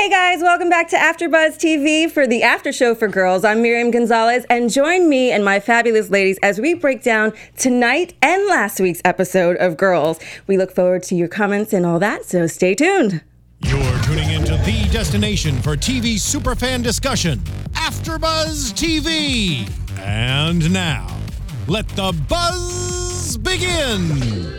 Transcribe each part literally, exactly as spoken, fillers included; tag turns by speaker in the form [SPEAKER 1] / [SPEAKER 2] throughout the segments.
[SPEAKER 1] guys, welcome back to AfterBuzz T V for the after show for girls. I'm Miriam Gonzalez, and join me and my fabulous ladies as we break down tonight and last week's episode of Girls. We look forward to your comments and all that, so stay tuned.
[SPEAKER 2] You're tuning into the destination for T V superfan discussion, AfterBuzz T V. And now, let the buzz begin.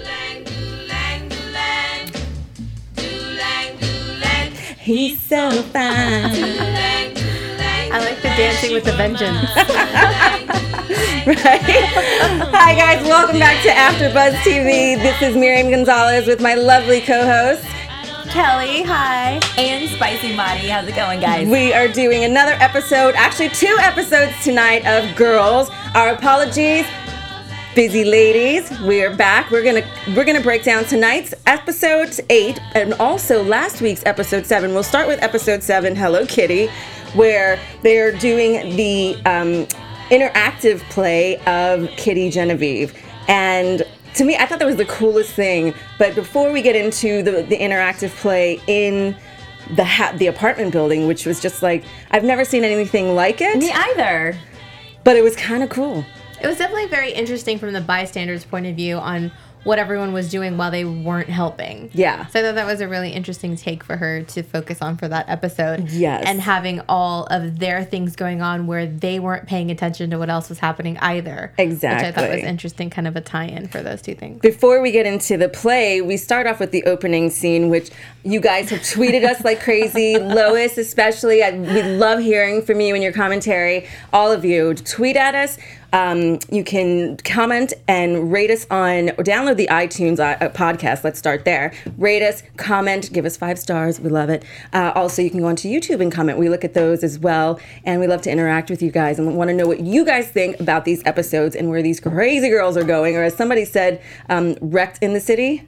[SPEAKER 1] He's so fine.
[SPEAKER 3] I like the dancing with the vengeance.
[SPEAKER 1] Right? Hi guys, welcome back to AfterBuzz T V. This is Miriam Gonzalez with my lovely co-host
[SPEAKER 3] Kelly, hi.
[SPEAKER 4] And Spicy Madi. How's it going, guys?
[SPEAKER 1] We are doing another episode, actually two episodes tonight of Girls. Our apologies, busy ladies. We are back. We're gonna we're gonna break down tonight's episode eight and also last week's episode seven. We'll start with episode seven, Hello Kitty, where they're doing the um, interactive play of Kitty Genevieve. And to me, I thought that was the coolest thing. But before we get into the, the interactive play in the ha- the apartment building, which was just like, I've never seen anything like it.
[SPEAKER 4] Me either.
[SPEAKER 1] But it was kind of cool.
[SPEAKER 3] It was definitely very interesting from the bystander's point of view on what everyone was doing while they weren't helping.
[SPEAKER 1] Yeah.
[SPEAKER 3] So I thought that was a really interesting take for her to focus on for that episode.
[SPEAKER 1] Yes.
[SPEAKER 3] And having all of their things going on where they weren't paying attention to what else was happening either.
[SPEAKER 1] Exactly.
[SPEAKER 3] Which I thought was interesting, kind of a tie-in for those two things.
[SPEAKER 1] Before we get into the play, we start off with the opening scene, which you guys have tweeted us like crazy. Lois especially. I, we love hearing from you and your commentary. All of you. Tweet at us. Um, you can comment and rate us on, or download the iTunes uh, podcast. Let's start there. Rate us, comment, give us five stars. We love it. Uh, also, you can go onto YouTube and comment. We look at those as well. And we love to interact with you guys and want to know what you guys think about these episodes and where these crazy girls are going. Or as somebody said, um, wrecked in the city.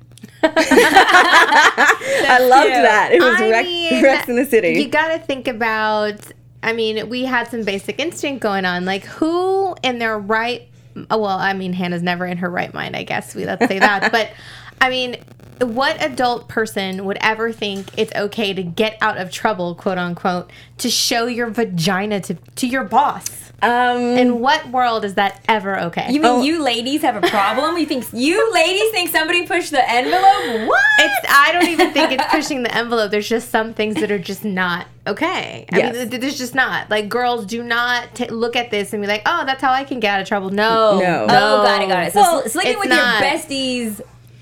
[SPEAKER 1] I loved
[SPEAKER 4] cute.
[SPEAKER 1] that. It was
[SPEAKER 3] I
[SPEAKER 1] wreck,
[SPEAKER 3] mean,
[SPEAKER 1] wrecked in the city.
[SPEAKER 3] You got to think about... I mean, we had some basic instinct going on. Like, who in their right... Well, I mean, Hannah's never in her right mind, I guess. We let's say that. But, I mean, what adult person would ever think it's okay to get out of trouble, quote unquote, to show your vagina to, to your boss?
[SPEAKER 1] Um,
[SPEAKER 3] In what world is that ever okay?
[SPEAKER 4] You mean
[SPEAKER 1] Oh.
[SPEAKER 4] you ladies have a problem? You think you ladies think somebody pushed the envelope? What?
[SPEAKER 3] It's, I don't even think it's pushing the envelope. There's just some things that are just not okay. I
[SPEAKER 1] Yes.
[SPEAKER 3] mean, th- there's just not. Like, girls do not t- look at this and be like, oh, that's how I can get out of trouble. No.
[SPEAKER 1] No.
[SPEAKER 3] No.
[SPEAKER 4] Oh, got it, got it. So
[SPEAKER 3] Well,
[SPEAKER 4] sl- sleeping
[SPEAKER 3] it's
[SPEAKER 4] with
[SPEAKER 3] not.
[SPEAKER 4] your bestie's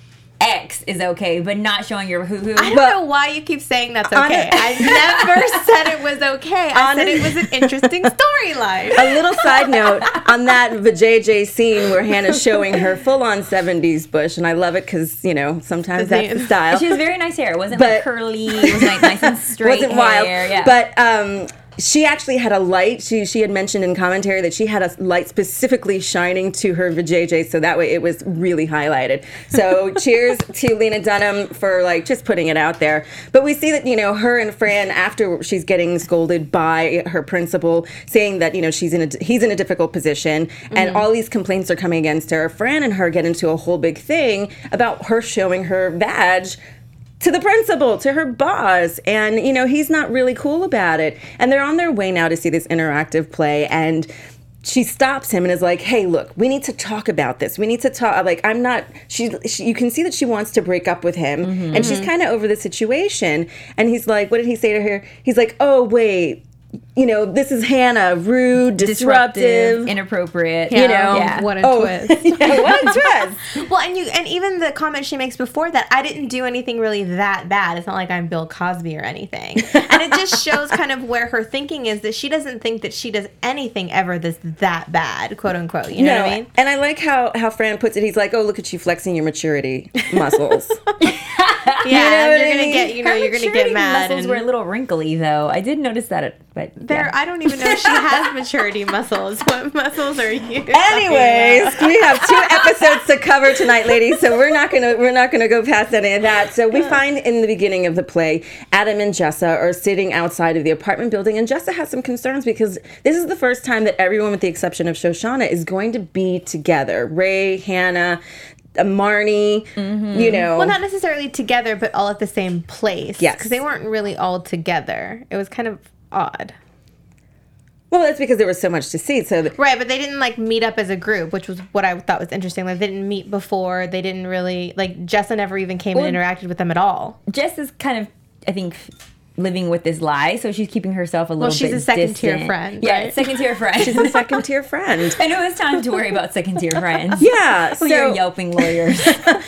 [SPEAKER 4] ex is okay, but not showing your hoo-hoo.
[SPEAKER 3] I don't
[SPEAKER 1] But-
[SPEAKER 3] know why you keep saying that's
[SPEAKER 1] On
[SPEAKER 3] okay.
[SPEAKER 1] a-
[SPEAKER 3] I never said it was okay. I
[SPEAKER 1] On
[SPEAKER 3] said
[SPEAKER 1] a-
[SPEAKER 3] it was an interesting storyline.
[SPEAKER 1] A little side note on that vajayjay scene where Hannah's showing her full-on seventies bush, and I love it because, you know, sometimes that's the style.
[SPEAKER 4] She has very nice hair. It wasn't
[SPEAKER 1] But-
[SPEAKER 4] like curly. It was like nice and straight
[SPEAKER 1] Wasn't
[SPEAKER 4] hair.
[SPEAKER 1] wild,
[SPEAKER 4] Yeah.
[SPEAKER 1] but um, she actually had a light. She she had mentioned in commentary that she had a light specifically shining to her vajayjay, so that way it was really highlighted. So cheers to Lena Dunham for like just putting it out there. But we see that, you know, her and Fran, after she's getting scolded by her principal, saying that, you know, she's in a he's in a difficult position, and all these complaints are coming against her. Fran and her get into a whole big thing about her showing her badge to the principal, to her boss, and, you know, he's not really cool about it. And they're on their way now to see this interactive play, and she stops him and is like, hey, look, we need to talk about this. We need to talk, like, I'm not, she, she you can see that she wants to break up with him,
[SPEAKER 4] Mm-hmm.
[SPEAKER 1] and she's kind of over the situation. And he's like, what did he say to her? He's like, oh, wait, you know, this is Hannah, rude, disruptive.
[SPEAKER 4] inappropriate.
[SPEAKER 1] you know,
[SPEAKER 4] yeah.
[SPEAKER 3] What a
[SPEAKER 1] oh,
[SPEAKER 3] twist.
[SPEAKER 1] yeah, what a twist.
[SPEAKER 3] Well, and you and even the comment she makes before that, I didn't do anything really that bad. It's not like I'm Bill Cosby or anything. And it just shows kind of where her thinking is, that she doesn't think that she does anything ever that's that bad, quote unquote. You know
[SPEAKER 1] No,
[SPEAKER 3] what I mean?
[SPEAKER 1] and I like how, how Fran puts it. He's like, oh, look at you flexing your maturity muscles.
[SPEAKER 3] Yeah,
[SPEAKER 1] know
[SPEAKER 3] and
[SPEAKER 1] what
[SPEAKER 3] you're
[SPEAKER 1] I
[SPEAKER 3] gonna
[SPEAKER 1] mean?
[SPEAKER 3] get, you know,
[SPEAKER 4] Her
[SPEAKER 3] you're gonna
[SPEAKER 4] maturity
[SPEAKER 3] get mad.
[SPEAKER 4] muscles
[SPEAKER 3] And
[SPEAKER 4] were a little wrinkly, though. I did notice that, but
[SPEAKER 3] there,
[SPEAKER 4] yeah.
[SPEAKER 3] I don't even know if she has maturity muscles. What muscles are you?
[SPEAKER 1] Anyways, we have two episodes to cover tonight, ladies. So we're not gonna we're not gonna go past any of that. So we find in the beginning of the play, Adam and Jessa are sitting outside of the apartment building, and Jessa has some concerns because this is the first time that everyone, with the exception of Shoshana, is going to be together. Ray, Hannah, uh, Marnie, mm-hmm. you know.
[SPEAKER 3] Well, not necessarily together, but all at the same place.
[SPEAKER 1] Yes.
[SPEAKER 3] Because they weren't really all together. It was kind of odd.
[SPEAKER 1] Well, that's because there was so much to see. So th-
[SPEAKER 3] Right, but they didn't, like, meet up as a group, which was what I thought was interesting. Like, they didn't meet before. They didn't really, like, Jessa never even came well, and interacted with them at all.
[SPEAKER 5] Jess is kind of, I think, living with this lie, so she's keeping herself a little
[SPEAKER 3] well, she's
[SPEAKER 5] bit
[SPEAKER 3] a second
[SPEAKER 5] distant.
[SPEAKER 3] tier friend.
[SPEAKER 5] Yeah,
[SPEAKER 3] right?
[SPEAKER 5] second tier friend.
[SPEAKER 1] she's a second tier friend.
[SPEAKER 5] I know it's time to worry about second tier friends.
[SPEAKER 1] Yeah,
[SPEAKER 5] so
[SPEAKER 1] so
[SPEAKER 5] you're yelping lawyers.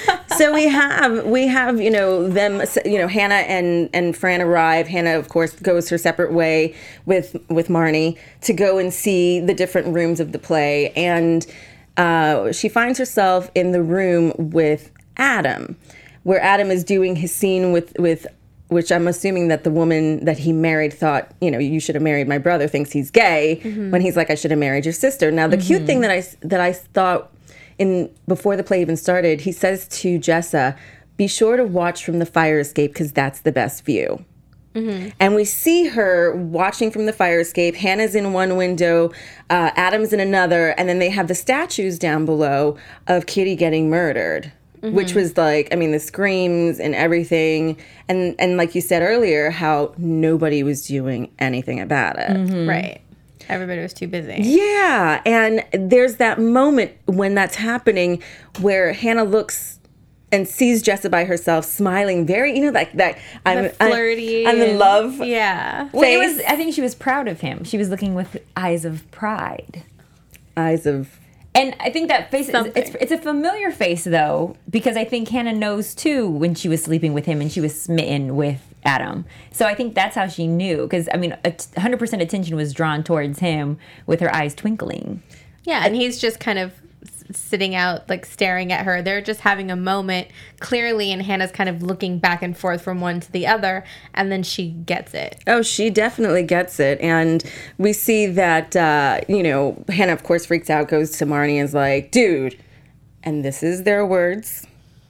[SPEAKER 1] So we have we have you know them you know Hannah and and Fran arrive. Hannah, of course, goes her separate way with with Marnie to go and see the different rooms of the play, and uh, she finds herself in the room with Adam, where Adam is doing his scene with with. Which I'm assuming that the woman that he married thought, you know, you should have married my brother, thinks he's gay, mm-hmm. when he's like, I should have married your sister. Now, the mm-hmm. cute thing that I, that I thought in before the play even started, he says to Jessa, be sure to watch from the fire escape because that's the best view. Mm-hmm. And we see her watching from the fire escape. Hannah's in one window, uh, Adam's in another, and then they have the statues down below of Kitty getting murdered. Mm-hmm. Which was like, I mean, the screams and everything. And and like you said earlier, how nobody was doing anything about it.
[SPEAKER 3] Mm-hmm. Right. Everybody was too busy.
[SPEAKER 1] Yeah. And there's that moment when that's happening where Hannah looks and sees Jessa by herself smiling very, you know, like that. I'm
[SPEAKER 3] flirty.
[SPEAKER 1] I'm, I'm in love.
[SPEAKER 3] Yeah.
[SPEAKER 5] Well, it was, I think she was proud of him. She was looking with eyes of pride.
[SPEAKER 1] Eyes of
[SPEAKER 5] And I think that face, is, it's, it's a familiar face, though, because I think Hannah knows, too, when she was sleeping with him and she was smitten with Adam. So I think that's how she knew, because, I mean, one hundred percent attention was drawn towards him with her eyes twinkling.
[SPEAKER 3] Yeah, and he's just kind of sitting out, like, staring at her. They're just having a moment, clearly, and Hannah's kind of looking back and forth from one to the other, and then she gets it.
[SPEAKER 1] Oh, she definitely gets it. And we see that, uh, you know, Hannah, of course, freaks out, goes to Marnie and is like, dude, and this is their words,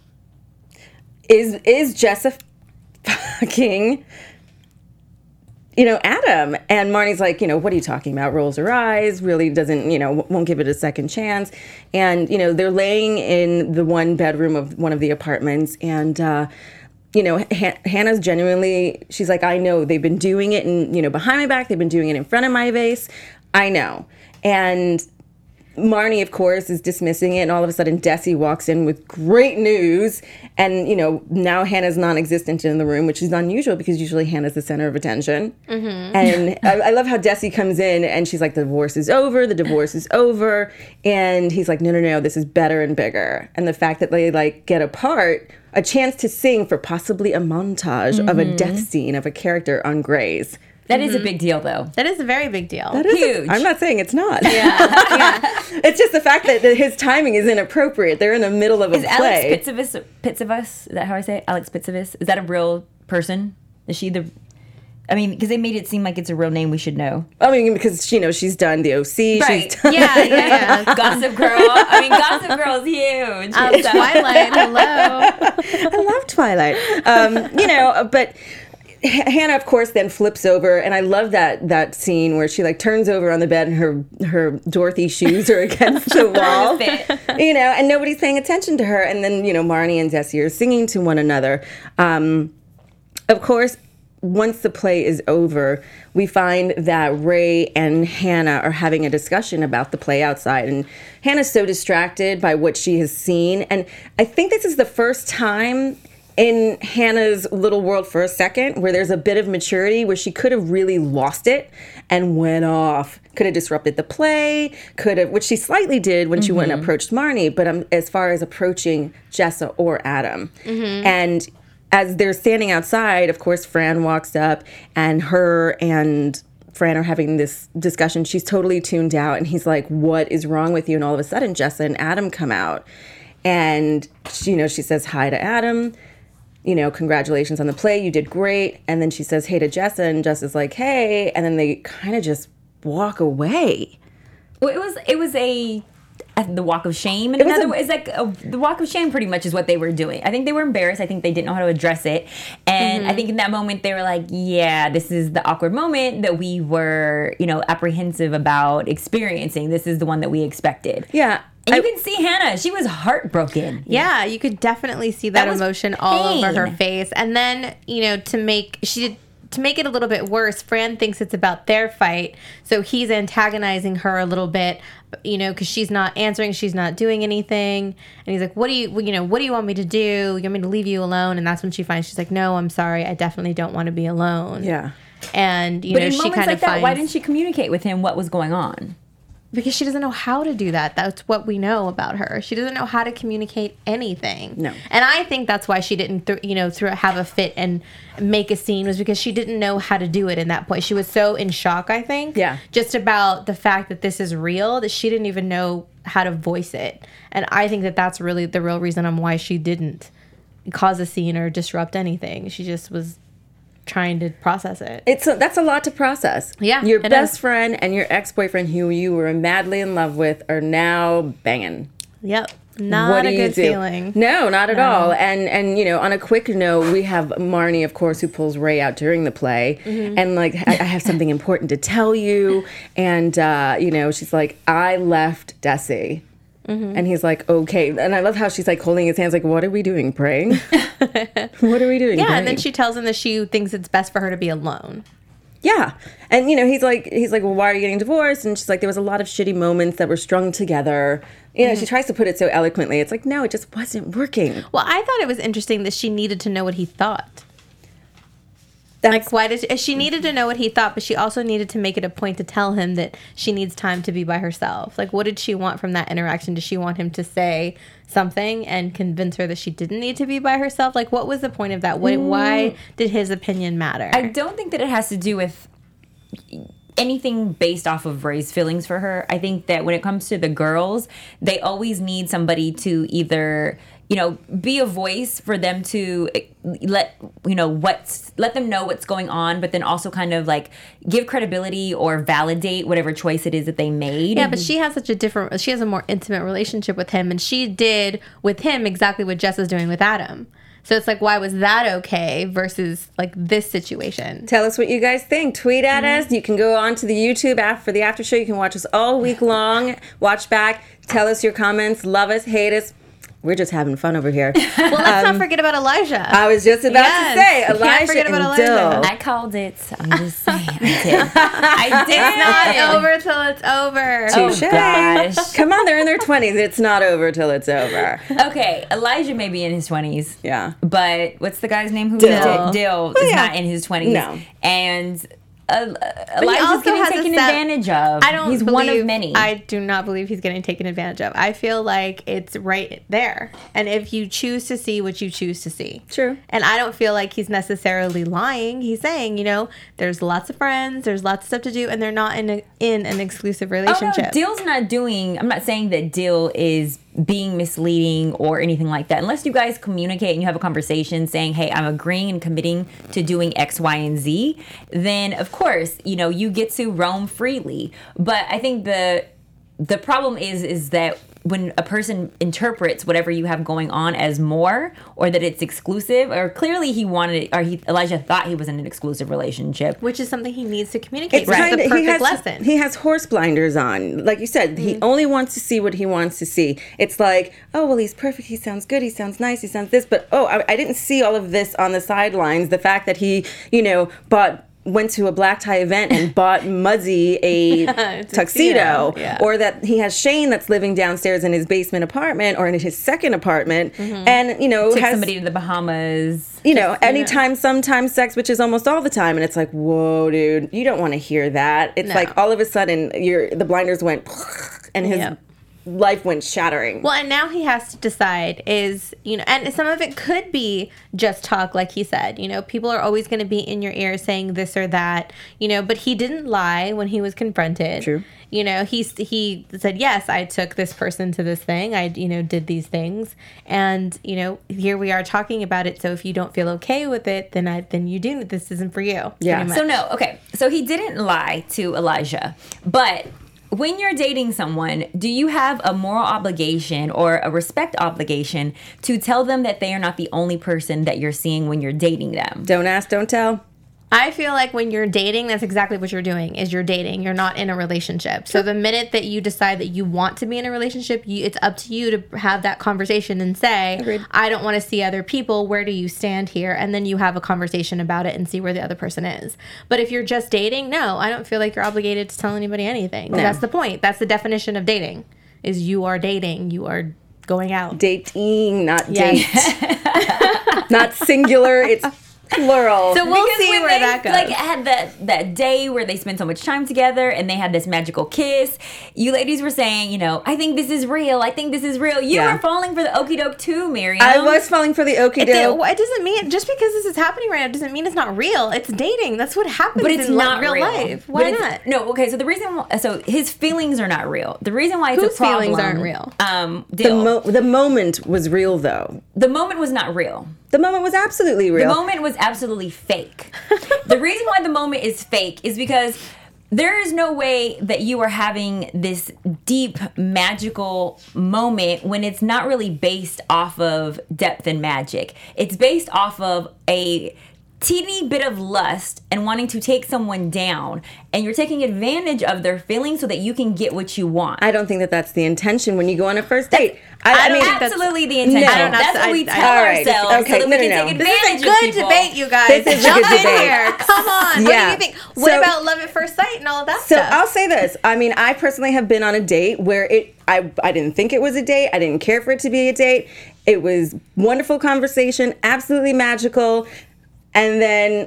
[SPEAKER 1] is, is Jessa fucking... you know, Adam. And Marnie's like, you know, what are you talking about? Rolls her eyes, really doesn't, you know, won't give it a second chance. And, you know, they're laying in the one bedroom of one of the apartments. And, uh, you know, H- Hannah's genuinely, she's like, I know they've been doing it and, you know, behind my back, they've been doing it in front of my face. I know. And Marnie, of course, is dismissing it, and all of a sudden Desi walks in with great news, and, you know, now Hannah's non-existent in the room, which is unusual because usually Hannah's the center of attention. Mm-hmm. And I, I love how Desi comes in, and she's like, the divorce is over, the divorce is over, and he's like, no, no, no, this is better and bigger. And the fact that they, like, get apart, a chance to sing for possibly a montage mm-hmm. of a death scene of a character on Grey's.
[SPEAKER 5] That mm-hmm. is a big deal, though.
[SPEAKER 3] That is a very big deal.
[SPEAKER 1] That is
[SPEAKER 5] huge.
[SPEAKER 1] A, I'm not saying it's not.
[SPEAKER 3] Yeah, yeah.
[SPEAKER 1] It's just the fact that, that his timing is inappropriate. They're in the middle of a
[SPEAKER 5] is
[SPEAKER 1] play.
[SPEAKER 5] Alex Pitzivus, Pitzivus, is that how I say it? Alex Pitzivus? Is that a real person? Is she the... I mean, because they made it seem like it's a real name we should know.
[SPEAKER 1] I mean, because, you know, she's done the O C.
[SPEAKER 5] Right.
[SPEAKER 1] She's done
[SPEAKER 3] Yeah, yeah, yeah.
[SPEAKER 5] Gossip Girl. I mean, Gossip Girl's huge.
[SPEAKER 3] Um, Twilight, hello.
[SPEAKER 1] I love Twilight. Um, you know, but... Hannah, of course, then flips over, and I love that that scene where she like turns over on the bed and her her Dorothy shoes are against the wall, you know, and nobody's paying attention to her. And then, you know, Marnie and Desi are singing to one another. Um, of course, once the play is over, we find that Ray and Hannah are having a discussion about the play outside, and Hannah's so distracted by what she has seen, and I think this is the first time in Hannah's little world for a second where there's a bit of maturity where she could have really lost it and went off, could have disrupted the play, could have, which she slightly did when mm-hmm. she went and approached Marnie, but um, as far as approaching Jessa or Adam. Mm-hmm. And as they're standing outside, of course, Fran walks up, and her and Fran are having this discussion. She's totally tuned out, and he's like, what is wrong with you? And all of a sudden, Jessa and Adam come out, and she, you know, she says hi to Adam. You know, congratulations on the play, you did great. And then she says, hey to Jessa, and Jessa's like, hey, and then they kind of just walk away.
[SPEAKER 5] Well, it was it was a, a the walk of shame. In
[SPEAKER 1] it
[SPEAKER 5] another
[SPEAKER 1] a,
[SPEAKER 5] way, it's like a, the walk of shame pretty much is what they were doing. I think they were embarrassed. I think they didn't know how to address it. And mm-hmm. I think in that moment they were like, yeah, this is the awkward moment that we were, you know, apprehensive about experiencing. This is the one that we expected.
[SPEAKER 1] Yeah.
[SPEAKER 5] And you
[SPEAKER 1] I-
[SPEAKER 5] can see Hannah. She was heartbroken.
[SPEAKER 3] Yeah, you could definitely see that,
[SPEAKER 5] That was
[SPEAKER 3] emotion all over her
[SPEAKER 5] pain.
[SPEAKER 3] face. And then, you know, to make she did to make it a little bit worse, Fran thinks it's about their fight. So he's antagonizing her a little bit, you know, because she's not answering, she's not doing anything. And he's like, what do you, you know, what do you want me to do? You want me to leave you alone? And that's when she finds, she's like, no, I'm sorry. I definitely don't want to be alone.
[SPEAKER 1] Yeah.
[SPEAKER 3] And, you
[SPEAKER 5] But
[SPEAKER 3] know,
[SPEAKER 5] in
[SPEAKER 3] she
[SPEAKER 5] moments
[SPEAKER 3] kind
[SPEAKER 5] like
[SPEAKER 3] of
[SPEAKER 5] that,
[SPEAKER 3] finds.
[SPEAKER 5] why didn't she communicate with him what was going on?
[SPEAKER 3] Because she doesn't know how to do that. That's what we know about her. She doesn't know how to communicate anything.
[SPEAKER 1] No.
[SPEAKER 3] And I think that's why she didn't, th- you know, through have a fit and make a scene, was because she didn't know how to do it in that point. She was so in shock, I think.
[SPEAKER 1] Yeah.
[SPEAKER 3] Just about the fact that this is real, that she didn't even know how to voice it. And I think that that's really the real reason on why she didn't cause a scene or disrupt anything. She just was trying to process it.
[SPEAKER 1] It's a, that's a lot to process.
[SPEAKER 3] Yeah,
[SPEAKER 1] Your
[SPEAKER 3] it
[SPEAKER 1] best
[SPEAKER 3] is.
[SPEAKER 1] friend and your ex-boyfriend who you were madly in love with are now banging.
[SPEAKER 3] Yep. Not
[SPEAKER 1] What
[SPEAKER 3] a
[SPEAKER 1] do you
[SPEAKER 3] good
[SPEAKER 1] do?
[SPEAKER 3] feeling.
[SPEAKER 1] No, not at all. And and you know, on a quick note, we have Marnie, of course, who pulls Ray out during the play,
[SPEAKER 3] Mm-hmm.
[SPEAKER 1] and like, I, I have something important to tell you, and uh, you know, she's like, I left Desi.
[SPEAKER 3] Mm-hmm.
[SPEAKER 1] And he's like, okay. And I love how she's like holding his hands, like, what are we doing? Praying? What are we doing?
[SPEAKER 3] Yeah,
[SPEAKER 1] praying?
[SPEAKER 3] and then she tells him that she thinks it's best for her to be alone.
[SPEAKER 1] Yeah. And you know, he's like he's like, well, why are you getting divorced? And she's like, there was a lot of shitty moments that were strung together. You know, she tries to put it so eloquently. It's like, no, it just wasn't working.
[SPEAKER 3] Well, I thought it was interesting that she needed to know what he thought.
[SPEAKER 1] That's
[SPEAKER 3] Like, why did she, she needed to know what he thought, but she also needed to make it a point to tell him that she needs time to be by herself. Like, what did she want from that interaction? Did she want him to say something and convince her that she didn't need to be by herself? Like, what was the point of that? What, why did his opinion matter?
[SPEAKER 5] I don't think that it has to do with anything based off of Ray's feelings for her. I think that when it comes to the girls, they always need somebody to either, you know, be a voice for them to let, you know, what's, let them know what's going on, but then also kind of like give credibility or validate whatever choice it is that they made.
[SPEAKER 3] Yeah, but she has such a different, she has a more intimate relationship with him, and she did with him exactly what Jess is doing with Adam. So it's like, why was that okay versus like this situation?
[SPEAKER 1] Tell us what you guys think. Tweet at us. You can go on to the YouTube app for the after show. You can watch us all week long. Watch back. Tell us your comments. Love us, hate us. We're just having fun over here.
[SPEAKER 3] Well, let's not forget about Elijah.
[SPEAKER 1] I was just about
[SPEAKER 3] Yes,
[SPEAKER 1] to say,
[SPEAKER 3] you can't
[SPEAKER 1] Elijah
[SPEAKER 3] forget
[SPEAKER 1] and
[SPEAKER 3] about
[SPEAKER 1] Dill.
[SPEAKER 3] Elijah.
[SPEAKER 5] I called it. I'm just saying. I did. I did.
[SPEAKER 3] It's not over till it's over.
[SPEAKER 5] Oh,
[SPEAKER 1] Touche.
[SPEAKER 5] gosh.
[SPEAKER 1] Come on, they're in their twenties. It's not over till it's over.
[SPEAKER 5] Okay, Elijah may be in his twenties.
[SPEAKER 1] Yeah.
[SPEAKER 5] But what's the guy's name who
[SPEAKER 1] Dill.
[SPEAKER 5] Dill, Dill is
[SPEAKER 1] yeah.
[SPEAKER 5] not in his twenties.
[SPEAKER 1] No.
[SPEAKER 5] And uh,
[SPEAKER 3] he
[SPEAKER 5] Elijah's
[SPEAKER 3] also
[SPEAKER 5] getting
[SPEAKER 3] has a
[SPEAKER 5] taken
[SPEAKER 3] set-
[SPEAKER 5] advantage of.
[SPEAKER 3] I don't.
[SPEAKER 5] He's
[SPEAKER 3] believe,
[SPEAKER 5] one of many.
[SPEAKER 3] I do not believe he's getting taken advantage of. I feel like it's right there, and if you choose to see what you choose to see,
[SPEAKER 1] True.
[SPEAKER 3] And I don't feel like he's necessarily lying. He's saying, you know, there's lots of friends, there's lots of stuff to do, and they're not in a, in an exclusive
[SPEAKER 5] Oh,
[SPEAKER 3] relationship.
[SPEAKER 5] no, Dill's not doing. I'm not saying that Dill is being misleading or anything like that. Unless you guys communicate and you have a conversation saying, "Hey, I'm agreeing and committing to doing X, Y, and Z," then of course, you know, you get to roam freely. But I think the the problem is is that when a person interprets whatever you have going on as more, or that it's exclusive, or clearly he wanted, or he Elijah thought he was in an exclusive relationship.
[SPEAKER 3] which is something he needs to communicate.
[SPEAKER 1] It's
[SPEAKER 3] Which is
[SPEAKER 1] kind
[SPEAKER 3] the
[SPEAKER 1] of,
[SPEAKER 3] perfect
[SPEAKER 1] he has,
[SPEAKER 3] lesson.
[SPEAKER 1] he has horse blinders on. Like you said, he only wants to see what he wants to see. It's like, oh, well, he's perfect. He sounds good. He sounds nice. He sounds this. But, oh, I, I didn't see all of this on the sidelines. The fact that he, you know, bought... went to a black tie event and bought Muzzy a tuxedo,
[SPEAKER 3] Tuxedo, yeah.
[SPEAKER 1] or that he has Shane that's living downstairs in his basement apartment or in his second apartment, and you know
[SPEAKER 5] Took
[SPEAKER 1] has
[SPEAKER 5] somebody to the Bahamas.
[SPEAKER 1] you know anytime, sometimes sex, which is almost all the time, and it's like, whoa, dude, you don't want to hear that. It's
[SPEAKER 3] No.
[SPEAKER 1] like all of a sudden, your the blinders went, and his
[SPEAKER 3] Yep.
[SPEAKER 1] life went shattering.
[SPEAKER 3] Well, and now he has to decide is, you know, and some of it could be just talk, like he said. You know, people are always going to be in your ear saying this or that, you know, but he didn't lie when he was confronted.
[SPEAKER 1] True.
[SPEAKER 3] You know, he, he said, yes, I took this person to this thing. I, you know, did these things. And, you know, here we are talking about it. So if you don't feel okay with it, then I, then you do. This isn't for you.
[SPEAKER 1] Yeah.
[SPEAKER 3] pretty much.
[SPEAKER 5] So no, okay. So he didn't lie to Elijah, but when you're dating someone, do you have a moral obligation or a respect obligation to tell them that they are not the only person that you're seeing when you're dating them?
[SPEAKER 1] Don't ask, don't tell.
[SPEAKER 3] I feel like when you're dating, that's exactly what you're doing. Is you're dating. You're not in a relationship. So the minute that you decide that you want to be in a relationship, you, it's up to you to have that conversation and say,
[SPEAKER 1] Agreed.
[SPEAKER 3] I don't want to see other people. Where do you stand here? And then you have a conversation about it and see where the other person is. But if you're just dating, no, I don't feel like you're obligated to tell anybody anything.
[SPEAKER 1] No.
[SPEAKER 3] That's the point. That's the definition of dating. Is you are dating. You are going out.
[SPEAKER 1] Dating, not
[SPEAKER 3] Yes.
[SPEAKER 1] date. Not singular, it's plural.
[SPEAKER 3] So we'll
[SPEAKER 5] Because
[SPEAKER 3] see
[SPEAKER 5] when
[SPEAKER 3] where
[SPEAKER 5] they,
[SPEAKER 3] that goes.
[SPEAKER 5] Like had that that day where they spent so much time together and they had this magical kiss. You ladies were saying, you know, I think this is real. I think this is real. You
[SPEAKER 1] Yeah.
[SPEAKER 5] were falling for the okie doke too, Miriam.
[SPEAKER 1] I was falling for the okie
[SPEAKER 3] It,
[SPEAKER 1] doke.
[SPEAKER 3] it doesn't mean just because this is happening right now doesn't mean it's not real. It's dating. That's what happens
[SPEAKER 5] But it's
[SPEAKER 3] in li-
[SPEAKER 5] not
[SPEAKER 3] real
[SPEAKER 5] real.
[SPEAKER 3] life.
[SPEAKER 5] But
[SPEAKER 3] Why
[SPEAKER 5] it's-
[SPEAKER 3] not?
[SPEAKER 5] No, okay. So the reason, wh- so his feelings are not real. The reason why it's
[SPEAKER 3] Whose
[SPEAKER 5] a problem.
[SPEAKER 3] feelings aren't real?
[SPEAKER 5] Um,
[SPEAKER 1] The,
[SPEAKER 5] Dill.
[SPEAKER 1] mo- the moment was real, though.
[SPEAKER 5] the moment was not real.
[SPEAKER 1] The moment was absolutely
[SPEAKER 5] The
[SPEAKER 1] real.
[SPEAKER 5] moment was absolutely fake. The reason why the moment is fake is because there is no way that you are having this deep magical moment when it's not really based off of depth and magic. It's based off of a teeny bit of lust and wanting to take someone down, and you're taking advantage of their feelings so that you can get what you want.
[SPEAKER 1] I don't think that that's the intention when you go on a first date. I,
[SPEAKER 3] I
[SPEAKER 1] I
[SPEAKER 3] don't
[SPEAKER 1] mean,
[SPEAKER 3] think that's-
[SPEAKER 5] Absolutely the intention.
[SPEAKER 1] No. I don't know.
[SPEAKER 5] That's what we
[SPEAKER 3] I-
[SPEAKER 5] tell
[SPEAKER 1] All right.
[SPEAKER 5] ourselves
[SPEAKER 1] Okay.
[SPEAKER 5] so that
[SPEAKER 1] No,
[SPEAKER 5] we
[SPEAKER 1] no,
[SPEAKER 5] can
[SPEAKER 1] no.
[SPEAKER 5] take
[SPEAKER 3] This
[SPEAKER 5] advantage
[SPEAKER 3] is a good
[SPEAKER 5] of people.
[SPEAKER 3] debate, you guys.
[SPEAKER 1] This is a
[SPEAKER 3] Jump
[SPEAKER 1] good
[SPEAKER 3] in
[SPEAKER 1] debate.
[SPEAKER 3] here. Come on. What
[SPEAKER 1] Yeah.
[SPEAKER 3] do you think? What
[SPEAKER 1] So-
[SPEAKER 3] about love at first sight and all of that
[SPEAKER 1] So
[SPEAKER 3] stuff?
[SPEAKER 1] I'll say this. I mean, I personally have been on a date where it I I didn't think it was a date. I didn't care for it to be a date. It was wonderful conversation, absolutely magical, and then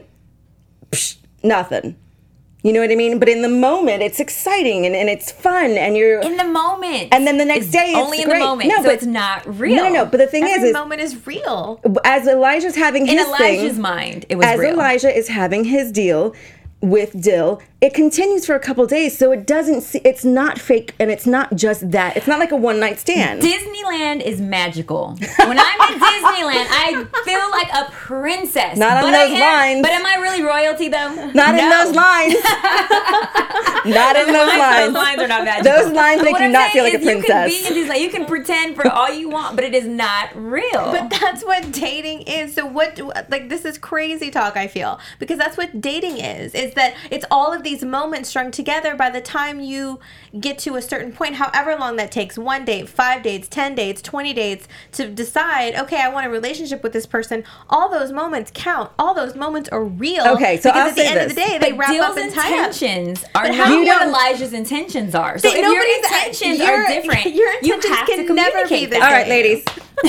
[SPEAKER 1] psh, nothing. You know what I mean? But in the moment, it's exciting and, and it's fun, and you're
[SPEAKER 5] In the moment.
[SPEAKER 1] And then the next
[SPEAKER 5] It's
[SPEAKER 1] day, it's
[SPEAKER 5] only in
[SPEAKER 1] great.
[SPEAKER 5] the moment.
[SPEAKER 1] No,
[SPEAKER 5] so
[SPEAKER 1] but-
[SPEAKER 5] it's not real.
[SPEAKER 1] no, no, no. But the thing
[SPEAKER 3] Every
[SPEAKER 1] is, is
[SPEAKER 3] moment is real.
[SPEAKER 1] as Elijah's having
[SPEAKER 5] in
[SPEAKER 1] his
[SPEAKER 5] Elijah's
[SPEAKER 1] thing,
[SPEAKER 5] mind, it was
[SPEAKER 1] as
[SPEAKER 5] real.
[SPEAKER 1] Elijah is having his deal with Dill, it continues for a couple days, so it doesn't. See, it's not fake, and it's not just that. It's not like a one night stand.
[SPEAKER 5] Disneyland is magical. When I'm in Disneyland, I feel like a princess.
[SPEAKER 1] Not on
[SPEAKER 5] but
[SPEAKER 1] those
[SPEAKER 5] I am,
[SPEAKER 1] lines.
[SPEAKER 5] But am I really royalty though?
[SPEAKER 1] Not in
[SPEAKER 5] No.
[SPEAKER 1] those lines. Not in those
[SPEAKER 5] Those
[SPEAKER 1] lines.
[SPEAKER 5] lines are not magical.
[SPEAKER 1] Those lines
[SPEAKER 5] But
[SPEAKER 1] make
[SPEAKER 5] what
[SPEAKER 1] you
[SPEAKER 5] I'm
[SPEAKER 1] not feel
[SPEAKER 5] saying
[SPEAKER 1] like a
[SPEAKER 5] is You can
[SPEAKER 1] princess.
[SPEAKER 5] be in Disneyland. You can pretend for all you want, but it is not real.
[SPEAKER 3] But that's what dating is. So what, like, this is crazy talk, I feel. Because that's what dating is. Is that it's all of these moments strung together by the time you get to a certain point, however long that takes, one date, five dates, ten dates, twenty dates, to decide, okay, I want a relationship with this person. All those moments count. All those moments are real.
[SPEAKER 1] Okay, so
[SPEAKER 3] because
[SPEAKER 1] I'll
[SPEAKER 3] at the
[SPEAKER 1] say
[SPEAKER 3] end of the
[SPEAKER 1] this.
[SPEAKER 3] day, they
[SPEAKER 5] But
[SPEAKER 3] wrap
[SPEAKER 5] Dill's
[SPEAKER 3] up and tie up.
[SPEAKER 5] intentions are
[SPEAKER 3] But
[SPEAKER 5] not
[SPEAKER 3] how- You
[SPEAKER 5] what
[SPEAKER 1] don't-
[SPEAKER 5] Elijah's intentions are. So
[SPEAKER 3] See,
[SPEAKER 5] if your
[SPEAKER 3] nobody's-
[SPEAKER 5] intentions
[SPEAKER 3] your-
[SPEAKER 5] are different,
[SPEAKER 3] your
[SPEAKER 5] you
[SPEAKER 3] intentions
[SPEAKER 5] have to
[SPEAKER 3] can never be
[SPEAKER 5] communicate
[SPEAKER 3] the
[SPEAKER 5] that.
[SPEAKER 1] All right,
[SPEAKER 3] same.
[SPEAKER 1] ladies.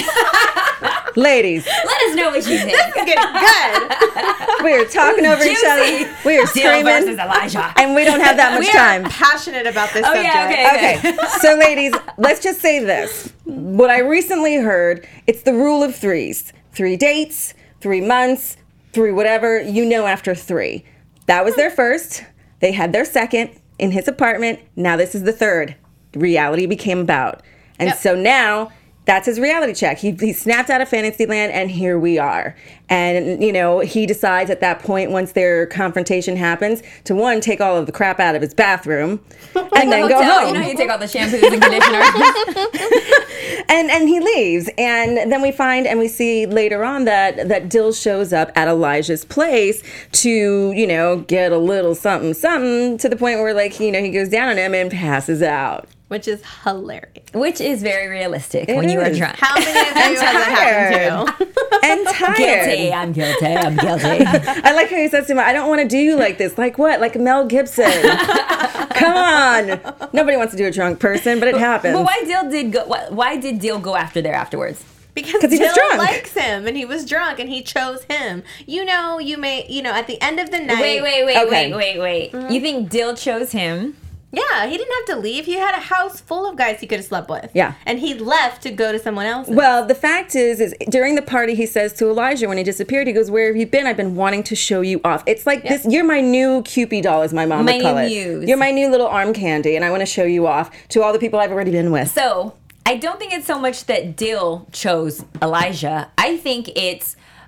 [SPEAKER 1] Ladies,
[SPEAKER 5] Let us know what you think.
[SPEAKER 3] Getting good.
[SPEAKER 1] we are talking over each other.
[SPEAKER 5] Juicy.
[SPEAKER 1] We are
[SPEAKER 5] Dill versus
[SPEAKER 1] screaming,
[SPEAKER 5] Elijah.
[SPEAKER 1] and we don't have that much
[SPEAKER 3] We
[SPEAKER 1] time.
[SPEAKER 3] are passionate about this
[SPEAKER 5] Oh,
[SPEAKER 3] subject.
[SPEAKER 5] yeah, okay.
[SPEAKER 1] Okay, so ladies, let's just say this. What I recently heard, it's the rule of threes. Three dates, three months, three whatever, you know after three. That was their first. They had their second in his apartment. Now this is the third. Reality became about. And
[SPEAKER 3] Yep.
[SPEAKER 1] so now that's his reality check. He, he snapped out of Fantasyland, and here we are. And, you know, he decides at that point, once their confrontation happens, to one, take all of the crap out of his bathroom, and then go
[SPEAKER 5] Hotel,
[SPEAKER 1] home.
[SPEAKER 5] You know, you take all the shampoos and conditioners.
[SPEAKER 1] and and he leaves, and then we find and we see later on that that Dill shows up at Elijah's place to, you know, get a little something something, to the point where, like, you know, he goes down on him and passes out.
[SPEAKER 3] Which is hilarious.
[SPEAKER 5] Which is very realistic
[SPEAKER 1] It
[SPEAKER 5] when you are
[SPEAKER 1] is.
[SPEAKER 5] drunk.
[SPEAKER 3] How many of you has that happened to?
[SPEAKER 1] And tired.
[SPEAKER 5] Guilty, I'm guilty, I'm guilty.
[SPEAKER 1] I like how he says to him, I don't want to do you like this. Like what? Like Mel Gibson. Come on. Nobody wants to do a drunk person, but it happens.
[SPEAKER 5] But why Dill did go? Why, why did Dill go after there afterwards?
[SPEAKER 3] Because
[SPEAKER 1] 'Cause he was
[SPEAKER 3] Dill
[SPEAKER 1] drunk.
[SPEAKER 3] likes him, and he was drunk, and he chose him. You know, you may, you know, at the end of the night.
[SPEAKER 5] Wait, wait, wait,
[SPEAKER 1] Okay.
[SPEAKER 5] wait, wait, wait. You think Dill chose him?
[SPEAKER 3] Yeah, he didn't have to leave. He had a house full of guys he could have slept with.
[SPEAKER 1] Yeah.
[SPEAKER 3] And he left to go to someone else.
[SPEAKER 1] Well, the fact is, is during the party, he says to Elijah when he disappeared, he goes, "Where have you been? I've been wanting to show you off. It's like this. You're my new Cupid doll, as my mom
[SPEAKER 5] My
[SPEAKER 1] would call
[SPEAKER 5] new
[SPEAKER 1] it.
[SPEAKER 5] muse.
[SPEAKER 1] You're my new little arm candy, and I want to show you off to all the people I've already been with."
[SPEAKER 5] So I don't think it's so much that Dill chose Elijah. I think it's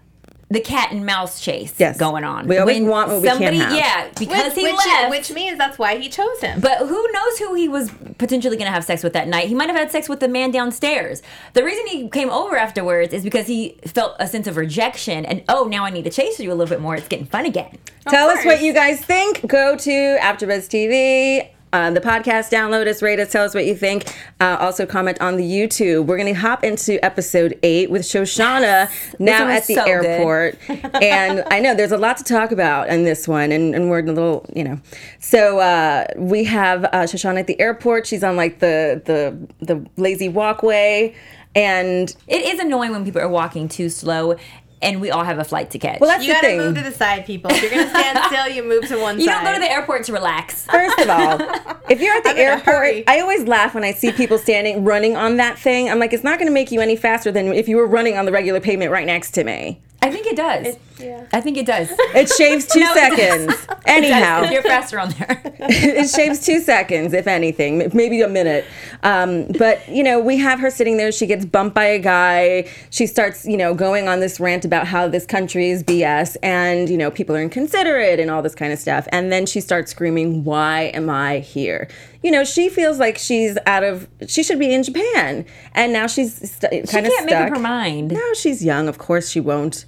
[SPEAKER 5] the cat and mouse chase
[SPEAKER 1] Yes.
[SPEAKER 5] going on.
[SPEAKER 1] We always
[SPEAKER 5] When
[SPEAKER 1] want what we can't have.
[SPEAKER 5] Yeah, because
[SPEAKER 3] which,
[SPEAKER 5] he
[SPEAKER 3] which,
[SPEAKER 5] left.
[SPEAKER 3] which means that's why he chose him.
[SPEAKER 5] But who knows who he was potentially going to have sex with that night? He might have had sex with the man downstairs. The reason he came over afterwards is because he felt a sense of rejection and, oh, now I need to chase you a little bit more. It's getting fun again.
[SPEAKER 1] Tell us
[SPEAKER 3] course.
[SPEAKER 1] what you guys think. Go to AfterBuzz T V. Uh, the podcast, download us, rate us, tell us what you think. Uh, also comment on the YouTube. We're going to hop into episode eight with Shoshana now
[SPEAKER 5] one was
[SPEAKER 1] at the
[SPEAKER 5] so good.
[SPEAKER 1] airport. And I know there's a lot to talk about in this one, and, and we're in a little, you know. So uh, we have uh, Shoshana at the airport. She's on like the the the lazy walkway, and
[SPEAKER 5] It is annoying when people are walking too slow and we all have a flight to catch.
[SPEAKER 1] well, that's
[SPEAKER 3] You
[SPEAKER 1] the
[SPEAKER 3] gotta
[SPEAKER 1] thing.
[SPEAKER 3] move to the side, people. If you're gonna stand still, you move to one
[SPEAKER 5] you
[SPEAKER 3] side.
[SPEAKER 5] don't go to the airport to relax.
[SPEAKER 1] First of all, if you're at the
[SPEAKER 3] I'm in a
[SPEAKER 1] airport,
[SPEAKER 3] hurry.
[SPEAKER 1] I always laugh when I see people standing, running on that thing. I'm like, it's not going to make you any faster than if you were running on the regular pavement right next to me.
[SPEAKER 5] I think it does.
[SPEAKER 3] yeah.
[SPEAKER 5] I think it does.
[SPEAKER 1] It shaves two
[SPEAKER 5] No, it does.
[SPEAKER 1] seconds. Anyhow,
[SPEAKER 5] You're faster on there.
[SPEAKER 1] it shaves two seconds, if anything, m- maybe a minute. Um, but, you know, we have her sitting there. She gets bumped by a guy. She starts, you know, going on this rant about how this country is B S and, you know, people are inconsiderate and all this kind of stuff. And then she starts screaming, why am I here? You know, she feels like she's out of, she should be in Japan. And now she's st- kind
[SPEAKER 5] She
[SPEAKER 1] of
[SPEAKER 5] can't make
[SPEAKER 1] stuck.
[SPEAKER 5] up her mind.
[SPEAKER 1] No, she's young. Of course she won't.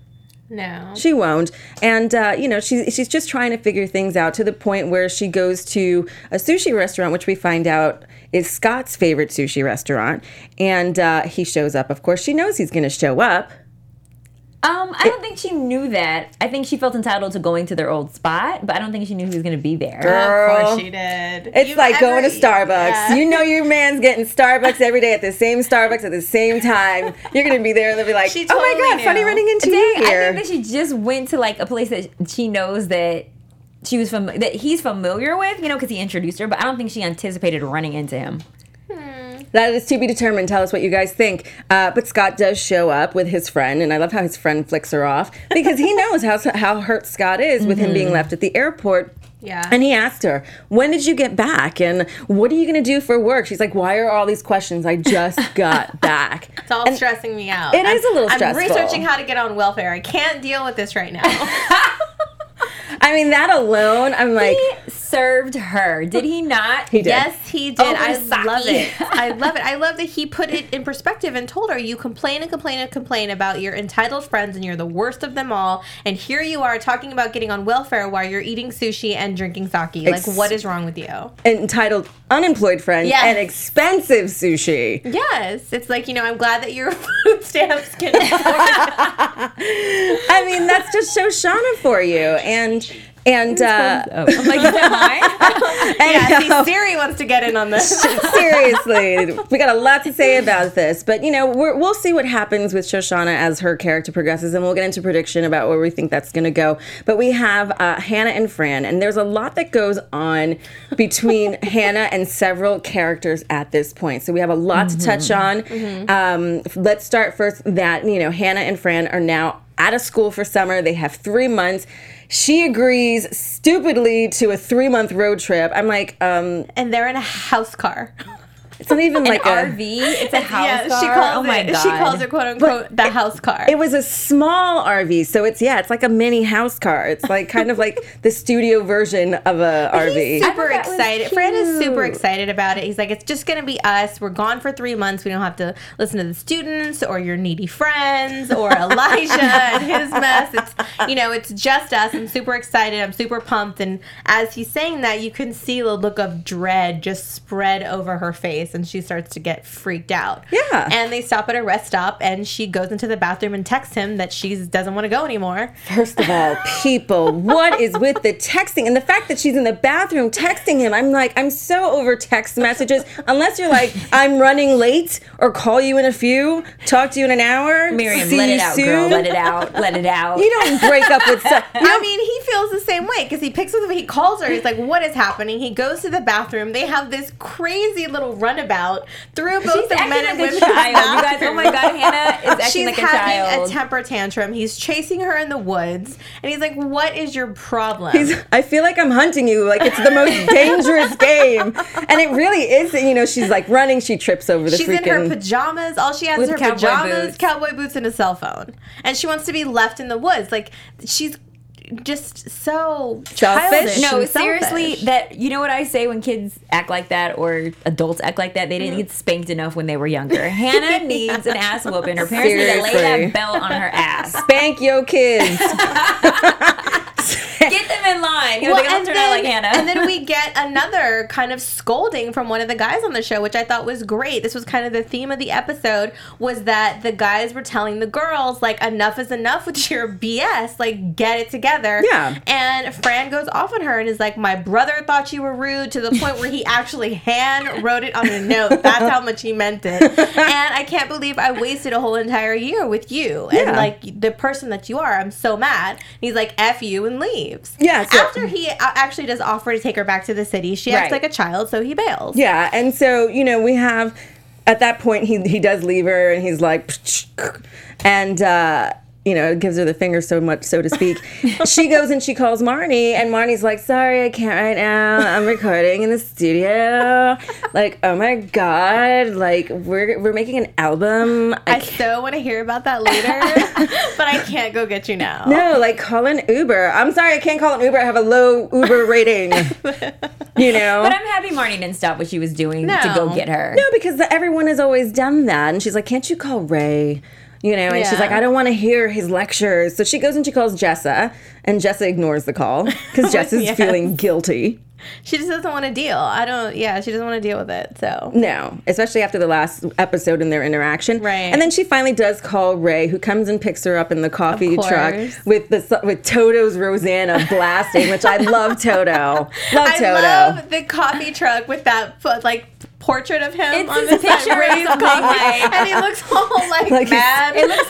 [SPEAKER 3] No.
[SPEAKER 1] She won't. And, uh, you know, she's, she's just trying to figure things out to the point where she goes to a sushi restaurant, which we find out is Scott's favorite sushi restaurant. And uh, he shows up. Of course, she knows he's going to show up.
[SPEAKER 5] Um, I don't think she knew that. I think she felt entitled to going to their old spot, but I don't think she knew he was going to be there.
[SPEAKER 1] Girl.
[SPEAKER 3] Of course she did.
[SPEAKER 1] It's
[SPEAKER 3] You
[SPEAKER 1] like going to
[SPEAKER 3] ever-
[SPEAKER 1] Starbucks.
[SPEAKER 3] Yeah.
[SPEAKER 1] You know your man's getting Starbucks every day at the same Starbucks at the same time. You're going to be there and they'll be like,
[SPEAKER 3] She
[SPEAKER 1] oh my
[SPEAKER 3] totally
[SPEAKER 1] God, funny
[SPEAKER 3] knew.
[SPEAKER 1] running into
[SPEAKER 5] Dang,
[SPEAKER 1] you
[SPEAKER 5] I
[SPEAKER 1] here.
[SPEAKER 5] think that she just went to like a place that she knows that she was fam- that he's familiar with, you know, because he introduced her. But I don't think she anticipated running into him.
[SPEAKER 1] That is to be determined. Tell us what you guys think. Uh, but Scott does show up with his friend, and I love how his friend flicks her off because he knows how how hurt Scott is with him being left at the airport.
[SPEAKER 3] Yeah.
[SPEAKER 1] And he asked her, when did you get back? And what are you going to do for work? She's like, why are all these questions? I just got back.
[SPEAKER 3] It's all
[SPEAKER 1] And
[SPEAKER 3] stressing me out.
[SPEAKER 1] it is a little
[SPEAKER 3] I'm
[SPEAKER 1] stressful.
[SPEAKER 3] researching how to get on welfare. I can't deal with this right now.
[SPEAKER 1] I mean, that alone, I'm like,
[SPEAKER 5] He served her, did he not?
[SPEAKER 1] he did.
[SPEAKER 3] Yes, he did.
[SPEAKER 5] Over
[SPEAKER 3] I
[SPEAKER 5] sake.
[SPEAKER 3] love it. I love it. I love that he put it in perspective and told her, you complain and complain and complain about your entitled friends and you're the worst of them all. And here you are talking about getting on welfare while you're eating sushi and drinking sake.
[SPEAKER 1] Ex-
[SPEAKER 3] Like, what is wrong with you?
[SPEAKER 1] Entitled unemployed friend
[SPEAKER 3] Yes.
[SPEAKER 1] and expensive sushi.
[SPEAKER 3] Yes. It's like, you know, I'm glad that your food stamps can afford
[SPEAKER 1] I mean, that's just Shoshana for you. And, and, uh,
[SPEAKER 5] Oh, I'm like, is that mine?
[SPEAKER 3] Yeah,
[SPEAKER 1] anyhow.
[SPEAKER 3] see, Siri wants to get in on this.
[SPEAKER 1] Seriously, we got a lot to say about this, but you know, we're, we'll see what happens with Shoshana as her character progresses, and we'll get into prediction about where we think that's going to go. But we have uh, Hannah and Fran, and there's a lot that goes on between Hannah and several characters at this point. So we have a lot to touch on. Um, let's start first that you know Hannah and Fran are now out of school for summer. They have three months. She agrees stupidly to a three month road trip. I'm like, um,
[SPEAKER 3] And they're in a house car.
[SPEAKER 1] it's not even like
[SPEAKER 5] An
[SPEAKER 1] a
[SPEAKER 5] R V? It's a house
[SPEAKER 3] yeah,
[SPEAKER 5] car?
[SPEAKER 3] she calls
[SPEAKER 5] oh my
[SPEAKER 3] it.
[SPEAKER 5] God.
[SPEAKER 3] She calls it quote unquote the house car.
[SPEAKER 1] It was a small R V, so it's yeah, it's like a mini house car. It's like kind of like the studio version of a R V.
[SPEAKER 3] He's super
[SPEAKER 5] I thought that was
[SPEAKER 3] excited. Fran is super
[SPEAKER 5] cute.
[SPEAKER 3] excited about it. He's like, it's just gonna be us. We're gone for three months. We don't have to listen to the students or your needy friends or Elijah and his mess. It's you know, it's just us. I'm super excited. I'm super pumped. And as he's saying that, you can see the look of dread just spread over her face, and she starts to get freaked out.
[SPEAKER 1] Yeah.
[SPEAKER 3] And they stop at a rest stop, and she goes into the bathroom and texts him that she doesn't want to go anymore.
[SPEAKER 1] First of all, people, what is with the texting and the fact that she's in the bathroom texting him? I'm like, I'm so over text messages. Unless you're like, I'm running late, or call you in a few, talk to you in an hour.
[SPEAKER 5] Miriam,
[SPEAKER 1] see
[SPEAKER 5] let
[SPEAKER 1] you
[SPEAKER 5] it out,
[SPEAKER 1] soon.
[SPEAKER 5] girl. Let it out. Let it out.
[SPEAKER 1] You don't break up with. Some, you
[SPEAKER 3] I
[SPEAKER 1] don't-
[SPEAKER 3] mean, he feels the same way because he picks up, he calls her. He's like, "What is happening?" He goes to the bathroom. They have this crazy little run runabout through both
[SPEAKER 5] She's
[SPEAKER 3] the
[SPEAKER 5] acting
[SPEAKER 3] men
[SPEAKER 5] like
[SPEAKER 3] and
[SPEAKER 5] a
[SPEAKER 3] women's
[SPEAKER 5] child. You guys,
[SPEAKER 3] bathrooms.
[SPEAKER 5] oh my God, Hannah is acting
[SPEAKER 3] She's
[SPEAKER 5] like a
[SPEAKER 3] having
[SPEAKER 5] child.
[SPEAKER 3] a temper tantrum. He's chasing her in the woods, and he's like, "What is your problem?"
[SPEAKER 1] He's, I feel like I'm hunting you. Like it's the most dangerous game. And it really is. You know, she's like running. She trips over the
[SPEAKER 3] She's
[SPEAKER 1] freaking...
[SPEAKER 3] in her pajamas. All she has
[SPEAKER 5] With
[SPEAKER 3] is her
[SPEAKER 5] cowboy
[SPEAKER 3] pajamas,
[SPEAKER 5] boots.
[SPEAKER 3] cowboy boots, and a cell phone. And she wants to be left in the woods. Like, she's just so
[SPEAKER 1] Selfish?
[SPEAKER 3] childish
[SPEAKER 5] No,
[SPEAKER 3] and
[SPEAKER 5] seriously,
[SPEAKER 3] selfish.
[SPEAKER 5] that you know what I say when kids act like that or adults act like that? They didn't get spanked enough when they were younger. Hannah needs an ass whooping. Her parents need to lay
[SPEAKER 1] Seriously.
[SPEAKER 5] that belt on her ass.
[SPEAKER 1] Spank your kids.
[SPEAKER 5] Get them in line. You know,
[SPEAKER 3] Well,
[SPEAKER 5] they don't
[SPEAKER 3] and
[SPEAKER 5] turn
[SPEAKER 3] then,
[SPEAKER 5] out like Hannah.
[SPEAKER 3] and then we get another kind of scolding from one of the guys on the show, which I thought was great. This was kind of the theme of the episode, was that the guys were telling the girls, like, enough is enough with your B S. Like, get it together.
[SPEAKER 1] Yeah.
[SPEAKER 3] And Fran goes off on her and is like, my brother thought you were rude, to the point where he actually hand wrote it on a note. That's how much he meant it. And I can't believe I wasted a whole entire year with you.
[SPEAKER 1] Yeah.
[SPEAKER 3] And, like, the person that you are, I'm so mad. And he's like, F you, and leaves.
[SPEAKER 1] Yeah, so-
[SPEAKER 3] After he uh, actually does offer to take her back to the city, she acts
[SPEAKER 5] Right.
[SPEAKER 3] like a child, so he bails.
[SPEAKER 1] Yeah, and so, you know, we have, at that point, he he does leave her, and he's like, and, uh, you know, gives her the finger, so much, so to speak. She goes and she calls Marnie, and Marnie's like, sorry, I can't right now. I'm recording in the studio. Like, oh my God, like, we're we're making an album. I
[SPEAKER 3] I so want to hear about that later, but I can't go get you now.
[SPEAKER 1] No, like call an Uber. I'm sorry, I can't call an Uber. I have a low Uber rating. You know?
[SPEAKER 5] But I'm happy Marnie didn't stop what she was doing to go
[SPEAKER 3] No.
[SPEAKER 5] get her.
[SPEAKER 1] No, because the, everyone has always done that. And she's like, can't you call Ray? You know, and she's
[SPEAKER 3] Yeah.
[SPEAKER 1] like, I don't want to hear his lectures. So she goes and she calls Jessa, and Jessa ignores the call because Jessa's
[SPEAKER 3] Yes.
[SPEAKER 1] feeling guilty.
[SPEAKER 3] She just doesn't want to deal. I don't, yeah, she doesn't want to deal with it, so.
[SPEAKER 1] No, especially after the last episode in their interaction.
[SPEAKER 3] Right.
[SPEAKER 1] And then she finally does call Ray, who comes and picks her up in the coffee
[SPEAKER 3] Of
[SPEAKER 1] truck
[SPEAKER 3] course.
[SPEAKER 1] with the with Toto's Rosanna blasting, which I love Toto. Love
[SPEAKER 3] I
[SPEAKER 1] Toto.
[SPEAKER 3] love the coffee truck with that, like, portrait of him
[SPEAKER 5] It's
[SPEAKER 3] on
[SPEAKER 5] his
[SPEAKER 3] the side,
[SPEAKER 5] picture or
[SPEAKER 3] Ray's
[SPEAKER 5] something,
[SPEAKER 3] coffee,
[SPEAKER 5] like-
[SPEAKER 3] and he looks all, like,
[SPEAKER 1] Like he's-
[SPEAKER 3] mad.
[SPEAKER 5] It looks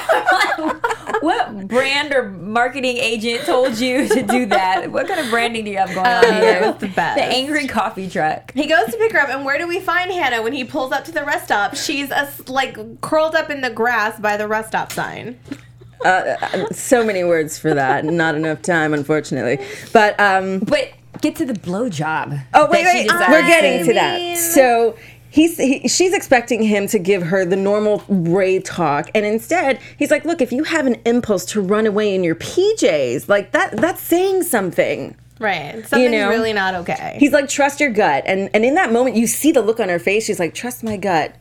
[SPEAKER 5] like what brand or marketing agent told you to do that? What kind of branding do you have going on
[SPEAKER 3] Uh,
[SPEAKER 5] here?
[SPEAKER 3] it was the best.
[SPEAKER 5] The angry coffee truck.
[SPEAKER 3] He goes to pick her up, and where do we find Hannah when he pulls up to the rest stop? She's a, like curled up in the grass by the rest stop sign.
[SPEAKER 1] So many words for that. Not enough time, unfortunately. But um,
[SPEAKER 5] But get to the blowjob.
[SPEAKER 1] oh wait,
[SPEAKER 5] that she
[SPEAKER 1] wait,
[SPEAKER 5] decides
[SPEAKER 1] we're getting to
[SPEAKER 3] I
[SPEAKER 1] that.
[SPEAKER 3] mean-
[SPEAKER 1] So. He's, he, she's expecting him to give her the normal Ray talk, and instead he's like, "Look, if you have an impulse to run away in your P Js, like that, that's saying something."
[SPEAKER 3] Right. Something's
[SPEAKER 1] know?
[SPEAKER 3] really not okay.
[SPEAKER 1] He's like, "Trust your gut," and and in that moment, you see the look on her face. She's like, "Trust my gut."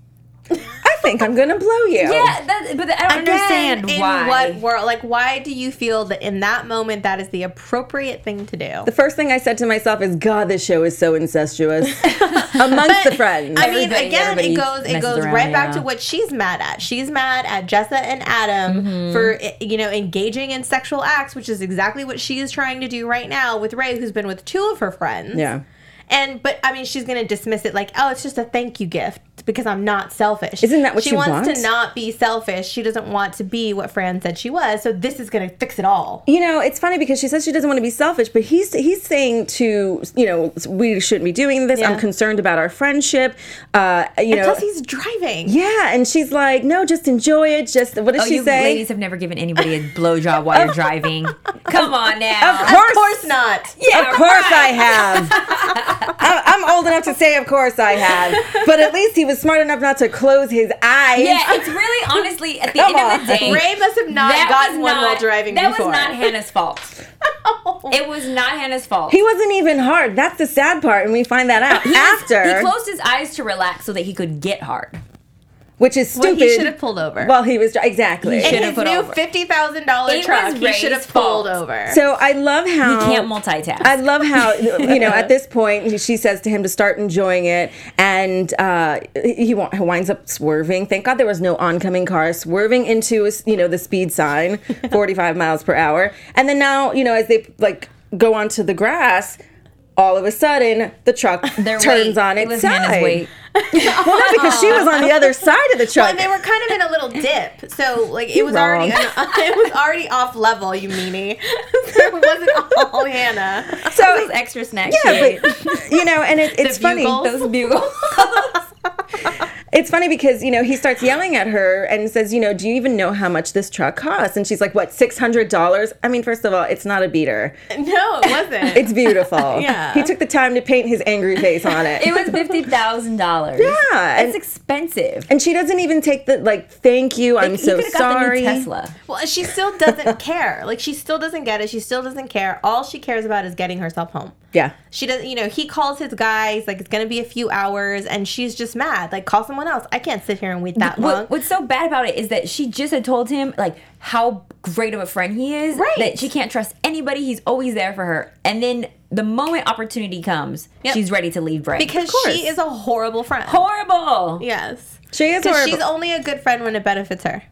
[SPEAKER 1] I think I'm gonna blow you.
[SPEAKER 5] Yeah, that, but I don't
[SPEAKER 3] Again,
[SPEAKER 5] understand
[SPEAKER 3] in
[SPEAKER 5] why.
[SPEAKER 3] what world? Like, why do you feel that in that moment that is the appropriate thing to do?
[SPEAKER 1] The first thing I said to myself is, "God, this show is so incestuous." Amongst the friends.
[SPEAKER 3] I mean,
[SPEAKER 5] Everybody-
[SPEAKER 3] again, it
[SPEAKER 5] everybody
[SPEAKER 3] goes it
[SPEAKER 5] messes
[SPEAKER 3] goes
[SPEAKER 5] around,
[SPEAKER 3] right back
[SPEAKER 5] yeah.
[SPEAKER 3] to what she's mad at. She's mad at Jessa and Adam
[SPEAKER 5] Mm-hmm.
[SPEAKER 3] for you know engaging in sexual acts, which is exactly what she is trying to do right now with Ray, who's been with two of her friends.
[SPEAKER 1] Yeah.
[SPEAKER 3] And but I mean, she's gonna dismiss it like, oh, it's just a thank you gift because I'm not selfish.
[SPEAKER 1] Isn't that what
[SPEAKER 3] she
[SPEAKER 1] you
[SPEAKER 3] wants
[SPEAKER 1] want?
[SPEAKER 3] to not be selfish? She doesn't want to be what Fran said she was. So this is gonna fix it all.
[SPEAKER 1] You know, it's funny because she says she doesn't want to be selfish, but he's he's saying to, you know, we shouldn't be doing this.
[SPEAKER 3] Yeah.
[SPEAKER 1] I'm concerned about our friendship. Uh, you know,
[SPEAKER 3] Plus, he's driving.
[SPEAKER 1] yeah, and she's like, no, just enjoy it. Just what does
[SPEAKER 5] Oh,
[SPEAKER 1] she
[SPEAKER 5] you
[SPEAKER 1] say?
[SPEAKER 5] ladies have never given anybody a blowjob while you're driving. Come on now.
[SPEAKER 1] Of course,
[SPEAKER 3] Of course not.
[SPEAKER 5] Yeah,
[SPEAKER 1] of course
[SPEAKER 5] right.
[SPEAKER 1] I have. I, I'm old enough to say, of course I have. But at least he was smart enough not to close his eyes.
[SPEAKER 5] Yeah, it's really honestly at the
[SPEAKER 1] Come
[SPEAKER 5] end of the
[SPEAKER 1] on.
[SPEAKER 5] day.
[SPEAKER 3] Ray must have not
[SPEAKER 5] that
[SPEAKER 3] gotten
[SPEAKER 5] was
[SPEAKER 3] one
[SPEAKER 5] not-
[SPEAKER 3] while driving
[SPEAKER 5] That
[SPEAKER 3] before.
[SPEAKER 5] was not Hannah's fault. It was not Hannah's fault.
[SPEAKER 1] He wasn't even hard. That's the sad part, and we find that out after,
[SPEAKER 5] He closed his eyes to relax so that he could get hard.
[SPEAKER 1] which is
[SPEAKER 3] Well,
[SPEAKER 1] stupid.
[SPEAKER 3] he should have pulled over.
[SPEAKER 1] While he was dri- exactly.
[SPEAKER 3] In
[SPEAKER 5] should have
[SPEAKER 3] his
[SPEAKER 5] put
[SPEAKER 3] new
[SPEAKER 5] over.
[SPEAKER 3] fifty thousand dollar
[SPEAKER 5] It
[SPEAKER 3] truck,
[SPEAKER 5] was
[SPEAKER 3] he should have
[SPEAKER 5] Ray's
[SPEAKER 3] pulled
[SPEAKER 5] fault.
[SPEAKER 3] over.
[SPEAKER 1] So I love how
[SPEAKER 5] He can't multitask.
[SPEAKER 1] I love how you know at this point she says to him to start enjoying it, and uh, he wa- winds up swerving. Thank God there was no oncoming car, swerving into you know the speed sign, forty-five miles per hour, and then now you know as they like go onto the grass. all of a sudden, the truck
[SPEAKER 5] Their
[SPEAKER 1] turns
[SPEAKER 5] weight.
[SPEAKER 1] on
[SPEAKER 5] It
[SPEAKER 1] its
[SPEAKER 5] was
[SPEAKER 1] side.
[SPEAKER 5] Hannah's weight.
[SPEAKER 1] Well, no, because she was on the other side of the truck.
[SPEAKER 3] Well, they were kind of in a little dip, so like it was
[SPEAKER 1] You're
[SPEAKER 3] already
[SPEAKER 1] wrong.
[SPEAKER 3] it was already off level, you meanie. So it wasn't all Hannah.
[SPEAKER 1] so
[SPEAKER 5] Those extra snacks.
[SPEAKER 1] yeah,
[SPEAKER 5] she ate.
[SPEAKER 1] but you know, and it, it's
[SPEAKER 3] The
[SPEAKER 1] funny.
[SPEAKER 3] bugles.
[SPEAKER 5] Those bugles.
[SPEAKER 1] It's funny because, you know, he starts yelling at her and says, you know, do you even know how much this truck costs? And she's like, what, six hundred dollars? I mean, first of all, it's not a beater.
[SPEAKER 3] No, it wasn't.
[SPEAKER 1] It's beautiful.
[SPEAKER 3] Yeah.
[SPEAKER 1] He took the time to paint his angry face on it.
[SPEAKER 5] It was fifty thousand dollars.
[SPEAKER 1] Yeah,
[SPEAKER 5] It's
[SPEAKER 1] and-
[SPEAKER 5] expensive.
[SPEAKER 1] And she doesn't even take the, like, thank you, I'm
[SPEAKER 5] He
[SPEAKER 1] so
[SPEAKER 5] could've got the
[SPEAKER 1] sorry.
[SPEAKER 5] new Tesla.
[SPEAKER 3] Well, she still doesn't care. Like she still doesn't get it. She still doesn't care. All she cares about is getting herself home.
[SPEAKER 1] Yeah.
[SPEAKER 3] She doesn't, you know, he calls his guys, like, it's going to be a few hours, and she's just mad. Like, call someone else. I can't sit here and wait that long.
[SPEAKER 5] What, what's so bad about it is that she just had told him like how great of a friend he is,
[SPEAKER 3] Right.
[SPEAKER 5] that she can't trust anybody. He's always there for her, and then the moment opportunity comes,
[SPEAKER 3] Yep.
[SPEAKER 5] she's ready to leave Brett.
[SPEAKER 3] Because she is a horrible friend.
[SPEAKER 5] horrible.
[SPEAKER 3] Yes.
[SPEAKER 1] She is
[SPEAKER 3] Because
[SPEAKER 1] horrible.
[SPEAKER 3] she's only a good friend when it benefits her.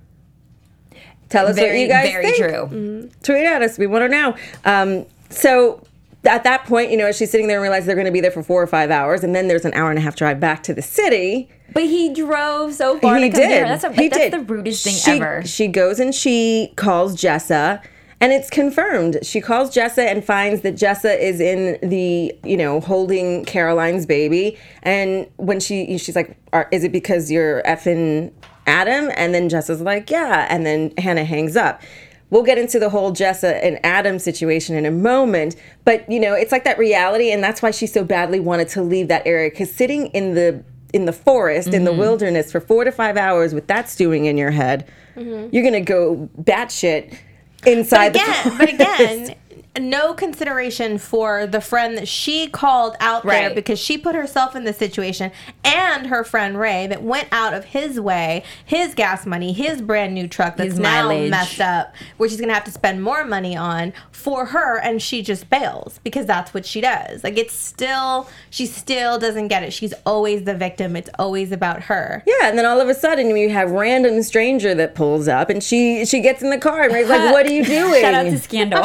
[SPEAKER 1] Tell us what
[SPEAKER 5] Very,
[SPEAKER 1] you guys
[SPEAKER 5] very
[SPEAKER 1] think.
[SPEAKER 5] true.
[SPEAKER 1] Tweet at us. We want to know. Um, so at that point, you know, as she's sitting there and realizes they're going to be there for four or five hours, and then there's an hour and a half drive back to the city.
[SPEAKER 5] But he drove so far
[SPEAKER 1] He
[SPEAKER 5] to come
[SPEAKER 1] did.
[SPEAKER 5] here. That's, a,
[SPEAKER 1] he
[SPEAKER 5] that's
[SPEAKER 1] did.
[SPEAKER 5] the rudest thing
[SPEAKER 1] she,
[SPEAKER 5] ever.
[SPEAKER 1] She goes and she calls Jessa, and it's confirmed. She calls Jessa and finds that Jessa is in the, you know, holding Caroline's baby. And when she, she's like, Are, is it because you're effing Adam? And then Jessa's like, yeah. And then Hannah hangs up. We'll get into the whole Jessa and Adam situation in a moment, but you know, it's like that reality, and that's why she so badly wanted to leave that area. Because sitting in the in the forest, in the wilderness for four to five hours with that stewing in your head, you're gonna go batshit inside
[SPEAKER 3] But again,
[SPEAKER 1] the
[SPEAKER 3] but
[SPEAKER 1] forest.
[SPEAKER 3] again, no consideration for the friend that she called out there
[SPEAKER 5] Right.
[SPEAKER 3] because she put herself in this situation, and her friend Ray that went out of his way, his gas money, his brand new truck that's
[SPEAKER 5] His
[SPEAKER 3] now
[SPEAKER 5] mileage.
[SPEAKER 3] messed up, which she's gonna have to spend more money on for her, and she just bails because that's what she does. Like it's still, she still doesn't get it. She's always the victim. It's always about her.
[SPEAKER 1] Yeah, and then all of a sudden you have random stranger that pulls up, and she she gets in the car and Ray's like, "What are you doing?
[SPEAKER 5] Shout out to Scandal.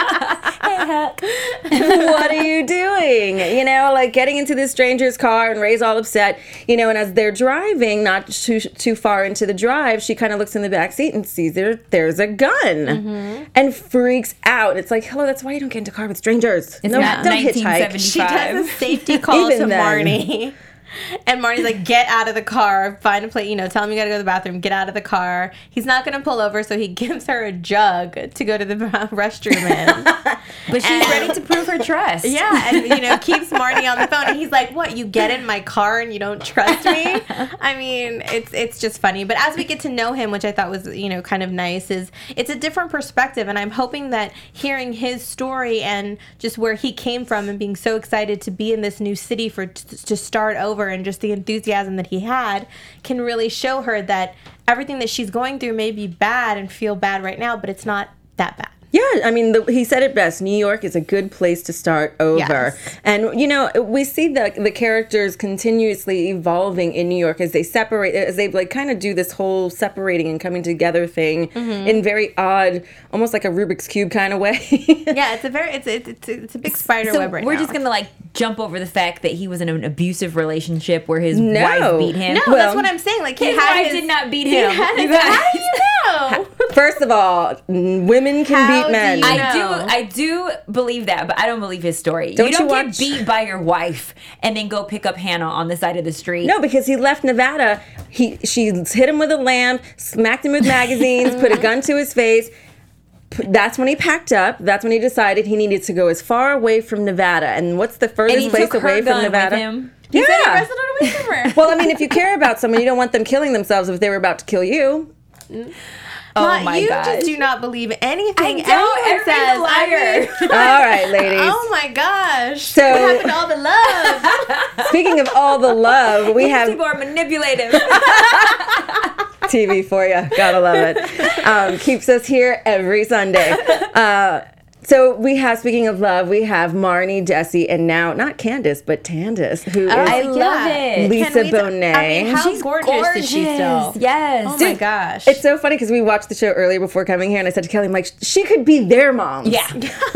[SPEAKER 5] Hey, Huck.
[SPEAKER 1] What are you doing?" You know, like getting into this stranger's car, and Ray's all upset. You know, and as they're driving, not too too far into the drive, she kind of looks in the back seat and sees there there's a gun,
[SPEAKER 3] Mm-hmm.
[SPEAKER 1] and freaks out. It's like, hello, that's why you don't get into a car with strangers.
[SPEAKER 5] It's
[SPEAKER 1] no,
[SPEAKER 5] not
[SPEAKER 1] don't
[SPEAKER 5] nineteen seventy.
[SPEAKER 1] hitchhike.
[SPEAKER 3] She does a safety call
[SPEAKER 1] Even
[SPEAKER 3] to
[SPEAKER 1] then.
[SPEAKER 3] Marnie. And Marnie's like, get out of the car, find a place, you know, tell him you gotta go to the bathroom, get out of the car. He's not gonna pull over, so he gives her a jug to go to the restroom in.
[SPEAKER 5] But she's
[SPEAKER 3] And-
[SPEAKER 5] ready to prove her trust.
[SPEAKER 3] Yeah, and you know, keeps Marnie on the phone, and he's like, "What? You get in my car and you don't trust me?" I mean, it's it's just funny. But as we get to know him, which I thought was you know kind of nice, is it's a different perspective, and I'm hoping that hearing his story and just where he came from, and being so excited to be in this new city for t- to start over, and just the enthusiasm that he had, can really show her that everything that she's going through may be bad and feel bad right now, but it's not that bad.
[SPEAKER 1] Yeah, I mean, the, he said it best. New York is a good place to start over.
[SPEAKER 3] Yes.
[SPEAKER 1] And, you know, we see the the characters continuously evolving in New York as they separate, as they like kind of do this whole separating and coming together thing in very odd, almost like a Rubik's Cube kind of way.
[SPEAKER 3] Yeah, it's a very it's it's it's, it's a big spider
[SPEAKER 5] So
[SPEAKER 3] web right
[SPEAKER 5] we're
[SPEAKER 3] now.
[SPEAKER 5] just gonna like jump over the fact that he was in an abusive relationship where his
[SPEAKER 1] No.
[SPEAKER 5] wife beat him.
[SPEAKER 3] No,
[SPEAKER 1] Well,
[SPEAKER 3] that's what I'm saying. Like he
[SPEAKER 5] his
[SPEAKER 3] had
[SPEAKER 5] wife
[SPEAKER 3] his,
[SPEAKER 5] did not beat
[SPEAKER 3] he
[SPEAKER 5] him.
[SPEAKER 3] had
[SPEAKER 5] You
[SPEAKER 3] his-
[SPEAKER 5] guys.
[SPEAKER 3] how do you know?
[SPEAKER 1] First of all, n- women can
[SPEAKER 3] How
[SPEAKER 1] beat
[SPEAKER 3] do
[SPEAKER 1] men.
[SPEAKER 3] you
[SPEAKER 5] I
[SPEAKER 3] know?
[SPEAKER 5] do, I do believe that, but I don't believe his story.
[SPEAKER 1] Don't
[SPEAKER 5] you don't
[SPEAKER 1] you
[SPEAKER 5] get
[SPEAKER 1] watch-
[SPEAKER 5] beat by your wife and then go pick up Hannah on the side of the street.
[SPEAKER 1] No, because he left Nevada. He she hit him with a lamp, smacked him with magazines, put a gun to his face. P- That's when he packed up. That's when he decided he needed to go as far away from Nevada. And what's the
[SPEAKER 5] and
[SPEAKER 1] furthest
[SPEAKER 5] he
[SPEAKER 1] place
[SPEAKER 5] took her
[SPEAKER 1] away
[SPEAKER 5] gun
[SPEAKER 1] from Nevada?
[SPEAKER 5] with him.
[SPEAKER 3] He said he
[SPEAKER 1] Yeah.
[SPEAKER 3] wrestled it away from her.
[SPEAKER 1] Well, I mean, if you care about someone, you don't want them killing themselves if they were about to kill you.
[SPEAKER 5] Oh
[SPEAKER 3] Ma,
[SPEAKER 5] my
[SPEAKER 3] you
[SPEAKER 5] gosh.
[SPEAKER 3] just do not believe anything
[SPEAKER 5] I don't.
[SPEAKER 3] anyone
[SPEAKER 5] Everybody's
[SPEAKER 3] says.
[SPEAKER 5] a liar.
[SPEAKER 3] I mean,
[SPEAKER 1] All right, ladies.
[SPEAKER 3] oh my gosh!
[SPEAKER 1] So-
[SPEAKER 3] what happened to all the love?
[SPEAKER 1] Speaking of all the love, we
[SPEAKER 5] These
[SPEAKER 1] have
[SPEAKER 5] people are manipulative.
[SPEAKER 1] T V for you. Gotta love it. Um, keeps us here every Sunday. Uh, So we have, speaking of love, we have Marnie, Desi, and now not Candace, but Tandis, who is
[SPEAKER 5] I love it.
[SPEAKER 1] Lisa
[SPEAKER 3] Can we t-
[SPEAKER 1] Bonet.
[SPEAKER 3] I mean, how
[SPEAKER 5] She's
[SPEAKER 3] gorgeous, is she still?
[SPEAKER 5] Yes.
[SPEAKER 3] Oh my gosh.
[SPEAKER 1] It's so funny because we watched the show earlier before coming here, and I said to Kelly, I'm like, she could be their mom.
[SPEAKER 5] Yeah.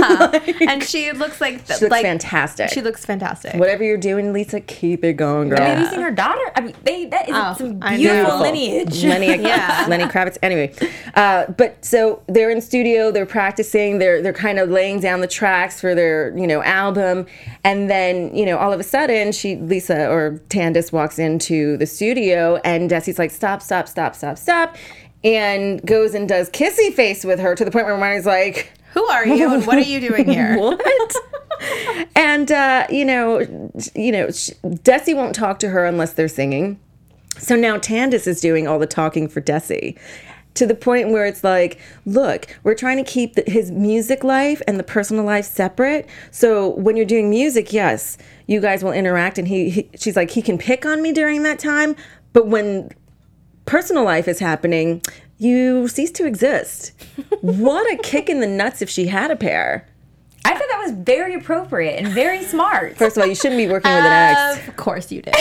[SPEAKER 3] And she looks like
[SPEAKER 1] She looks
[SPEAKER 3] like,
[SPEAKER 1] fantastic.
[SPEAKER 3] She looks fantastic.
[SPEAKER 1] Whatever you're doing, Lisa, keep it going, girl.
[SPEAKER 5] Have you seen her daughter? I mean, they, that is
[SPEAKER 3] Oh,
[SPEAKER 5] some
[SPEAKER 3] I know.
[SPEAKER 5] beautiful
[SPEAKER 1] Beautiful.
[SPEAKER 5] lineage.
[SPEAKER 1] Lenny,
[SPEAKER 3] Yeah.
[SPEAKER 1] Lenny Kravitz. Anyway, uh, but so they're in studio, they're practicing, they're they're kind of laying down the tracks for their you know album, and then you know all of a sudden she Lisa or Tandis walks into the studio, and Desi's like stop, stop, stop, stop, stop, and goes and does kissy face with her to the point where Marnie's like,
[SPEAKER 3] Who are you and what are you doing here?
[SPEAKER 1] what? And uh, you know, you know, sh- Desi won't talk to her unless they're singing. So now Tandis is doing all the talking for Desi, to the point where it's like, look, we're trying to keep the, his music life and the personal life separate. So when you're doing music, yes, you guys will interact, and he, he she's like, he can pick on me during that time, but when personal life is happening, you cease to exist. What a kick in the nuts if she had a pair.
[SPEAKER 5] I thought that was very appropriate and very smart.
[SPEAKER 1] First of all, you shouldn't be working with an ex.
[SPEAKER 3] Of course you did.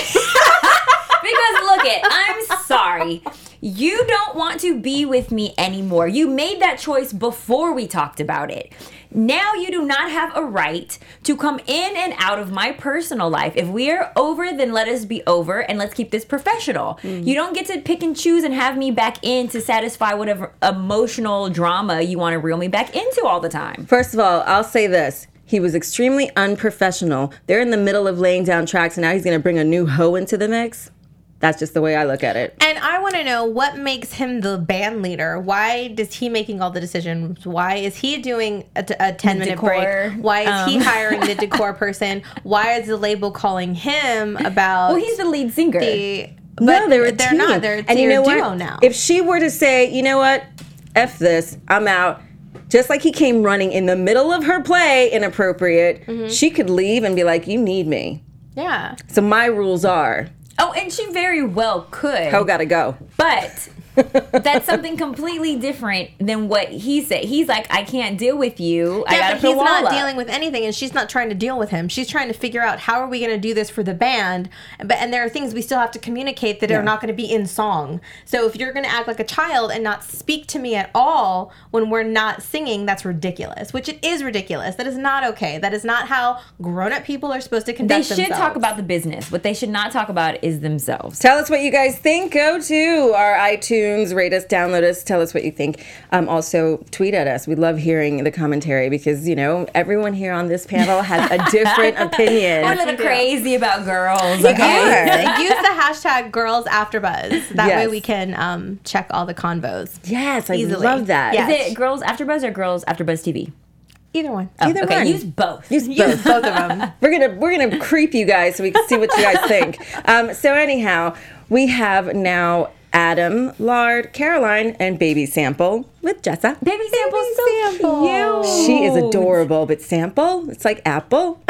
[SPEAKER 5] Because look it, I'm sorry. You don't want to be with me anymore. You made that choice before we talked about it. Now you do not have a right to come in and out of my personal life. If we are over, then let us be over and let's keep this professional. Mm. You don't get to pick and choose and have me back in to satisfy whatever emotional drama you want to reel me back into all the time.
[SPEAKER 1] First of all, I'll say this. He was extremely unprofessional. They're in the middle of laying down tracks, and now he's going to bring a new hoe into the mix. That's just the way I look at it.
[SPEAKER 3] And I want to know what makes him the band leader. Why does he making all the decisions? Why is he doing a, a ten minute
[SPEAKER 5] Decor,
[SPEAKER 3] break? Why is
[SPEAKER 5] um.
[SPEAKER 3] he hiring the decor person? Why is the label calling him about?
[SPEAKER 5] Well, he's the lead singer.
[SPEAKER 3] The, but
[SPEAKER 1] no, they're a
[SPEAKER 3] they're
[SPEAKER 1] team.
[SPEAKER 3] not. They're a
[SPEAKER 1] and you know
[SPEAKER 3] duo
[SPEAKER 1] what?
[SPEAKER 3] now.
[SPEAKER 1] If she were to say, you know what, F this, I'm out. Just like he came running in the middle of her play, inappropriate, mm-hmm. she could leave and be like, you need me.
[SPEAKER 3] Yeah.
[SPEAKER 1] So my rules are.
[SPEAKER 5] Oh, and she very well could.
[SPEAKER 1] Hoe gotta go.
[SPEAKER 5] But that's something completely different than what he said. He's like, I can't deal with you. I
[SPEAKER 3] Yeah,
[SPEAKER 5] gotta
[SPEAKER 3] but
[SPEAKER 5] put a
[SPEAKER 3] he's
[SPEAKER 5] wall
[SPEAKER 3] not
[SPEAKER 5] up.
[SPEAKER 3] dealing with anything, and she's not trying to deal with him. She's trying to figure out how are we going to do this for the band. But and there are things we still have to communicate that
[SPEAKER 1] Yeah.
[SPEAKER 3] are not going to be in song. So if you're going to act like a child and not speak to me at all when we're not singing, that's ridiculous. Which it is ridiculous. That is not okay. That is not how grown-up people are supposed to
[SPEAKER 5] They
[SPEAKER 3] conduct
[SPEAKER 5] should
[SPEAKER 3] themselves.
[SPEAKER 5] talk about the business. What they should not talk about is themselves.
[SPEAKER 1] Tell us what you guys think. Go to our iTunes, rate us, download us, tell us what you think. Um, also, tweet at us. We love hearing the commentary because, you know, everyone here on this panel has a different
[SPEAKER 5] We're
[SPEAKER 1] opinion.
[SPEAKER 5] living crazy about girls.
[SPEAKER 1] We
[SPEAKER 5] Okay.
[SPEAKER 1] are.
[SPEAKER 3] Use the hashtag girls after buzz. That way
[SPEAKER 1] Yes.
[SPEAKER 3] we can um, check all the convos.
[SPEAKER 1] Yes, I
[SPEAKER 3] Easily.
[SPEAKER 1] love that.
[SPEAKER 3] Yeah.
[SPEAKER 5] Is it Girls After Buzz or Girls After Buzz T V?
[SPEAKER 3] Either one.
[SPEAKER 5] Oh,
[SPEAKER 1] Either
[SPEAKER 5] okay,
[SPEAKER 1] one.
[SPEAKER 5] use both.
[SPEAKER 1] Use both.
[SPEAKER 3] Both of them.
[SPEAKER 1] We're gonna we're gonna creep you guys so we can see what you guys think. Um, so anyhow, we have now Adam, Lard, Caroline, and Baby Sample with Jessa.
[SPEAKER 5] Baby Sample's so
[SPEAKER 3] Sample.
[SPEAKER 5] cute.
[SPEAKER 1] She is adorable, but Sample, it's like apple,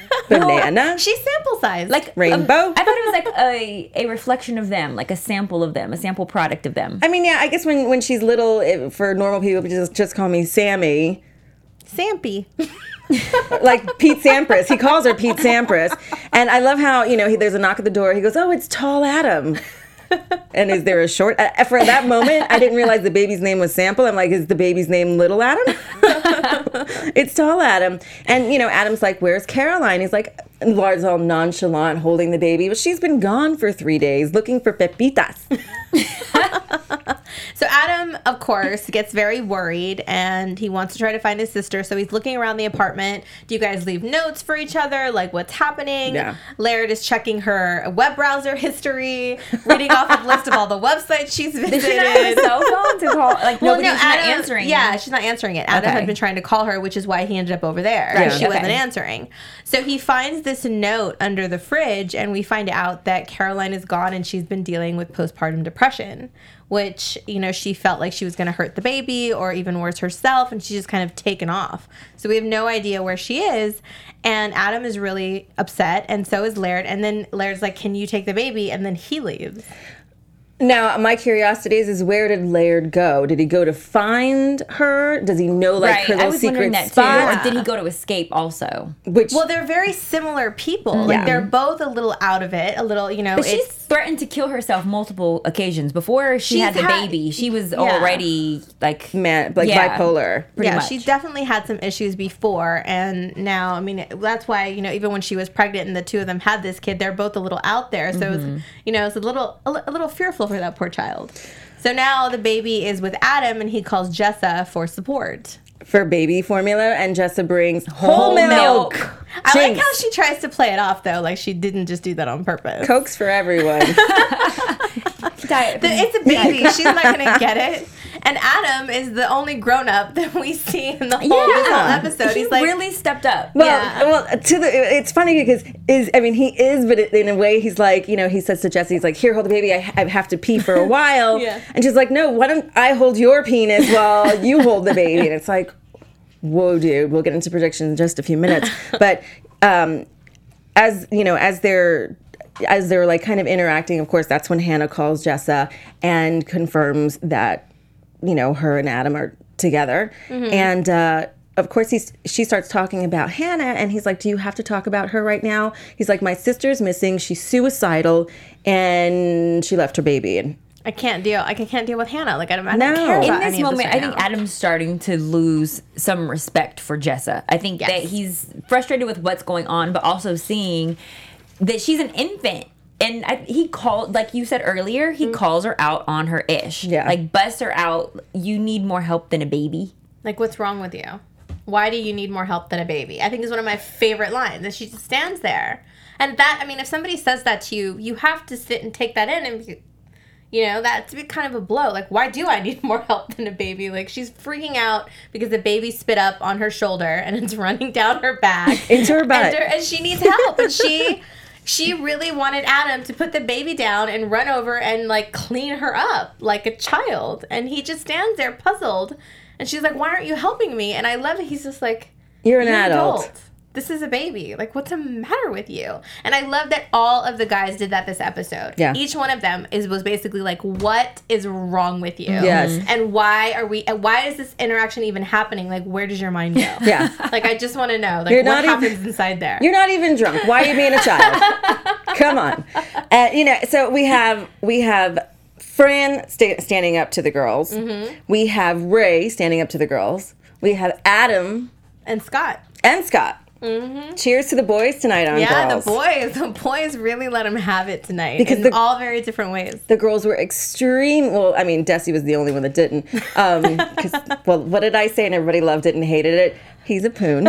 [SPEAKER 1] banana.
[SPEAKER 3] She's sample size.
[SPEAKER 5] Like
[SPEAKER 1] Rainbow?
[SPEAKER 5] um, I thought it was like a, a reflection of them, like a sample of them, a sample product of them.
[SPEAKER 1] I mean, yeah, I guess when, when she's little, it, for normal people, just just call me Sammy.
[SPEAKER 3] Sampy.
[SPEAKER 1] Like Pete Sampras. He calls her Pete Sampras. And I love how, you know, he, there's a knock at the door. He goes, oh, it's Tall Adam. And is there a short? Uh, for that moment, I didn't realize the baby's name was Sample. I'm like, is the baby's name Little Adam? It's Tall Adam. And, you know, Adam's like, where's Caroline? He's like, and Lard's all nonchalant holding the baby. But she's been gone for three days looking for Pepitas.
[SPEAKER 3] So Adam, of course, gets very worried and he wants to try to find his sister. So he's looking around the apartment. Do you guys leave notes for each other? Like, what's happening?
[SPEAKER 1] Yeah.
[SPEAKER 3] Laird is checking her web browser history, reading off a list of all the websites she's visited.
[SPEAKER 5] Did she not have a cell phone to call? Like,
[SPEAKER 3] Well,
[SPEAKER 5] nobody's
[SPEAKER 3] no,
[SPEAKER 5] not
[SPEAKER 3] Adam,
[SPEAKER 5] answering.
[SPEAKER 3] Yeah, she's not answering it. Adam
[SPEAKER 5] Okay.
[SPEAKER 3] had been trying to call her, which is why he ended up over there.
[SPEAKER 1] Right,
[SPEAKER 3] She
[SPEAKER 5] okay.
[SPEAKER 3] wasn't answering. So he finds this note under the fridge, and we find out that Caroline is gone and she's been dealing with postpartum depression, which, you know, she felt like she was going to hurt the baby or even worse herself, and she's just kind of taken off. So we have no idea where she is, and Adam is really upset, and so is Laird. And then Laird's like, can you take the baby? And then he leaves.
[SPEAKER 1] Now, my curiosity is, is where did Laird go? Did he go to find her? Does he know like
[SPEAKER 5] right.
[SPEAKER 1] her
[SPEAKER 5] I
[SPEAKER 1] little
[SPEAKER 5] was
[SPEAKER 1] secret
[SPEAKER 5] wondering that
[SPEAKER 1] spot?
[SPEAKER 5] too. Or did he go to escape also?
[SPEAKER 1] Which
[SPEAKER 3] Well, they're very similar people. Like
[SPEAKER 1] Yeah.
[SPEAKER 3] they're both a little out of it, a little, you know.
[SPEAKER 5] But she's
[SPEAKER 3] it's
[SPEAKER 5] threatened to kill herself multiple occasions. Before she
[SPEAKER 3] She's
[SPEAKER 5] had the
[SPEAKER 3] had-
[SPEAKER 5] baby, she was already like
[SPEAKER 1] man, like
[SPEAKER 5] Yeah.
[SPEAKER 1] bipolar.
[SPEAKER 5] pretty
[SPEAKER 3] yeah,
[SPEAKER 5] much.
[SPEAKER 3] she definitely had some issues before, and now, I mean, that's why, you know, even when she was pregnant and the two of them had this kid, they're both a little out there. So
[SPEAKER 5] Mm-hmm.
[SPEAKER 3] it's, you know, it's a little, a, li- a little fearful for that poor child. So now the baby is with Adam, and he calls Jessa for support.
[SPEAKER 1] For baby formula, and Jessa brings whole,
[SPEAKER 5] Whole
[SPEAKER 1] milk.
[SPEAKER 5] milk.
[SPEAKER 3] I like
[SPEAKER 1] Jinx.
[SPEAKER 3] how she tries to play it off though, like she didn't just do that on purpose.
[SPEAKER 1] Cokes for everyone.
[SPEAKER 5] Diet.
[SPEAKER 3] The- It's a baby. She's not gonna get it. And Adam is the only grown up that we see in the whole, this whole
[SPEAKER 5] Yeah.
[SPEAKER 3] episode.
[SPEAKER 5] He
[SPEAKER 3] He's like,
[SPEAKER 5] really stepped up.
[SPEAKER 1] Well,
[SPEAKER 3] Yeah.
[SPEAKER 1] well, to the it's funny because is I mean he is, but in a way he's like, you know, he says to Jesse, he's like, here, hold the baby, I, I have to pee for a while,
[SPEAKER 3] Yeah.
[SPEAKER 1] and she's like, no, why don't I hold your penis while you hold the baby? And it's like, whoa, dude, we'll get into predictions in just a few minutes, but um, as you know, as they're as they're like kind of interacting, of course, that's when Hannah calls Jessa and confirms that, you know, her and Adam are together. And uh, of course, he's, she starts talking about Hannah, and he's like, do you have to talk about her right now? He's like, my sister's missing. She's suicidal, and she left her baby. And
[SPEAKER 3] I can't deal. I can't deal with Hannah. Like I don't, I
[SPEAKER 1] No.
[SPEAKER 3] don't care
[SPEAKER 1] In
[SPEAKER 3] about
[SPEAKER 5] In
[SPEAKER 3] any
[SPEAKER 5] this
[SPEAKER 3] of
[SPEAKER 5] moment,
[SPEAKER 3] right
[SPEAKER 5] I think
[SPEAKER 3] now.
[SPEAKER 5] Adam's starting to lose some respect for Jessa. I think that
[SPEAKER 3] Yes.
[SPEAKER 5] he's frustrated with what's going on, but also seeing that she's an infant. And I, he called, like you said earlier, he calls her out on her ish.
[SPEAKER 1] Yeah.
[SPEAKER 5] Like, busts her out. You need more help than a baby.
[SPEAKER 3] Like, what's wrong with you? Why do you need more help than a baby? I think is one of my favorite lines. That she just stands there, and that I mean, if somebody says that to you, you have to sit and take that in, and be- you know that's kind of a blow. Like, why do I need more help than a baby? Like, she's freaking out because the baby spit up on her shoulder and it's running down her back
[SPEAKER 1] Into her butt.
[SPEAKER 3] and, her- and she needs help, and she. She really wanted Adam to put the baby down and run over and like clean her up like a child. And he just stands there puzzled. And she's like, why aren't you helping me? And I love it. He's just like,
[SPEAKER 1] you're an adult.
[SPEAKER 3] This is a baby. Like, what's the matter with you? And I love that all of the guys did that this episode.
[SPEAKER 1] Yeah.
[SPEAKER 3] Each one of them is was basically like, what is wrong with you?
[SPEAKER 1] Yes.
[SPEAKER 3] And why are we, and why is this interaction even happening? Like, where does your mind go?
[SPEAKER 1] Yeah.
[SPEAKER 3] Like, I just want to know, like,
[SPEAKER 1] You're
[SPEAKER 3] what
[SPEAKER 1] not even-
[SPEAKER 3] happens inside there?
[SPEAKER 1] You're not even drunk. Why are you being a child? Come on. Uh, you know, so we have we have Fran sta- standing up to the girls.
[SPEAKER 3] Mm-hmm.
[SPEAKER 1] We have Ray standing up to the girls. We have Adam
[SPEAKER 3] And Scott.
[SPEAKER 1] and Scott. Cheers to the boys tonight on
[SPEAKER 3] Mm-hmm. Yeah,
[SPEAKER 1] Girls.
[SPEAKER 3] the boys. The boys really let him have it tonight.
[SPEAKER 1] Because
[SPEAKER 3] in
[SPEAKER 1] the-
[SPEAKER 3] all very different ways.
[SPEAKER 1] The girls were extreme. Well, I mean, Desi was the only one that didn't. Um, 'cause, well, what did I say? And everybody loved it and hated it. He's a poon.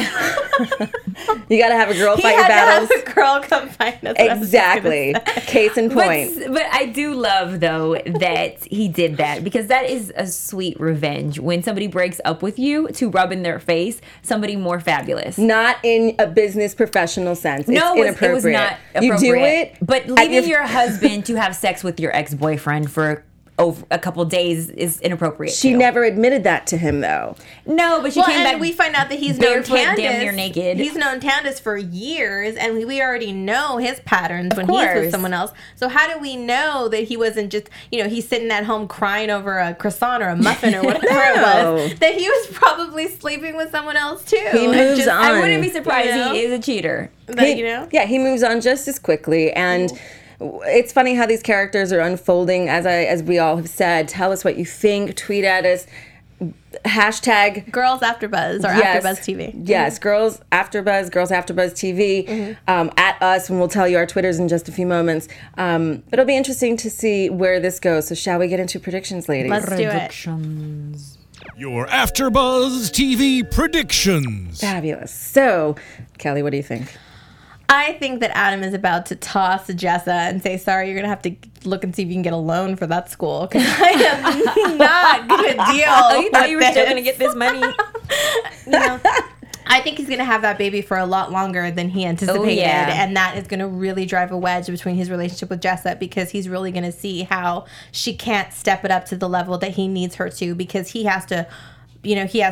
[SPEAKER 1] You got to have a girl
[SPEAKER 3] He
[SPEAKER 1] fight your
[SPEAKER 3] had
[SPEAKER 1] battles.
[SPEAKER 3] to have a girl come find us. That's what I was just gonna
[SPEAKER 1] Exactly.
[SPEAKER 3] say.
[SPEAKER 1] Case in point.
[SPEAKER 5] But, but I do love, though, that he did that because that is a sweet revenge. When somebody breaks up with you, to rub in their face somebody more fabulous.
[SPEAKER 1] Not in a business professional sense.
[SPEAKER 5] No,
[SPEAKER 1] it's
[SPEAKER 5] it was, it was
[SPEAKER 1] inappropriate.
[SPEAKER 5] not appropriate.
[SPEAKER 1] You do it,
[SPEAKER 5] but
[SPEAKER 1] at
[SPEAKER 5] leaving your husband to have sex with your ex-boyfriend for over a couple days is inappropriate.
[SPEAKER 1] She
[SPEAKER 5] too.
[SPEAKER 1] never admitted that to him, though.
[SPEAKER 5] No, but she
[SPEAKER 3] Well,
[SPEAKER 5] came
[SPEAKER 3] and
[SPEAKER 5] back.
[SPEAKER 3] we find out that he's known
[SPEAKER 5] barefoot,
[SPEAKER 3] Candace.
[SPEAKER 5] damn near naked.
[SPEAKER 3] He's known Candace for years, and we, we already know his patterns when he's
[SPEAKER 5] course.
[SPEAKER 3] with someone else. So how do we know that he wasn't just, you know, he's sitting at home crying over a croissant or a muffin or whatever
[SPEAKER 1] No.
[SPEAKER 3] it was, that he was probably sleeping with someone else too.
[SPEAKER 1] He
[SPEAKER 3] And
[SPEAKER 1] moves
[SPEAKER 3] just-
[SPEAKER 1] on.
[SPEAKER 5] I wouldn't be surprised
[SPEAKER 3] You know?
[SPEAKER 5] he is a cheater.
[SPEAKER 3] That,
[SPEAKER 1] He-
[SPEAKER 3] you know?
[SPEAKER 1] Yeah, he moves on just as quickly, and it's funny how these characters are unfolding. As I, as we all have said, tell us what you think. Tweet at us. Hashtag
[SPEAKER 3] Girls After Buzz or
[SPEAKER 1] yes,
[SPEAKER 3] After Buzz T V.
[SPEAKER 1] Yes, Girls After Buzz, Girls After Buzz T V. Um, at us, and we'll tell you our Twitters in just a few moments. Um, but it'll be interesting to see where this goes. So, shall we get into predictions, ladies?
[SPEAKER 3] Let's do it.
[SPEAKER 5] Predictions.
[SPEAKER 2] Your AfterBuzz T V predictions.
[SPEAKER 1] Fabulous. So, Kelly, what do you think?
[SPEAKER 3] I think that Adam is about to toss Jessa and say, sorry, you're going to have to look and see if you can get a loan for that school. Because I am not going to deal
[SPEAKER 5] Oh, you thought you were
[SPEAKER 3] with
[SPEAKER 5] still
[SPEAKER 3] this.
[SPEAKER 5] going to get this money?
[SPEAKER 3] No. I think he's going to have that baby for a lot longer than he anticipated.
[SPEAKER 5] yeah.
[SPEAKER 3] And that is going to really drive a wedge between his relationship with Jessa because he's really going to see how she can't step it up to the level that he needs her to because he has to, you know, he has to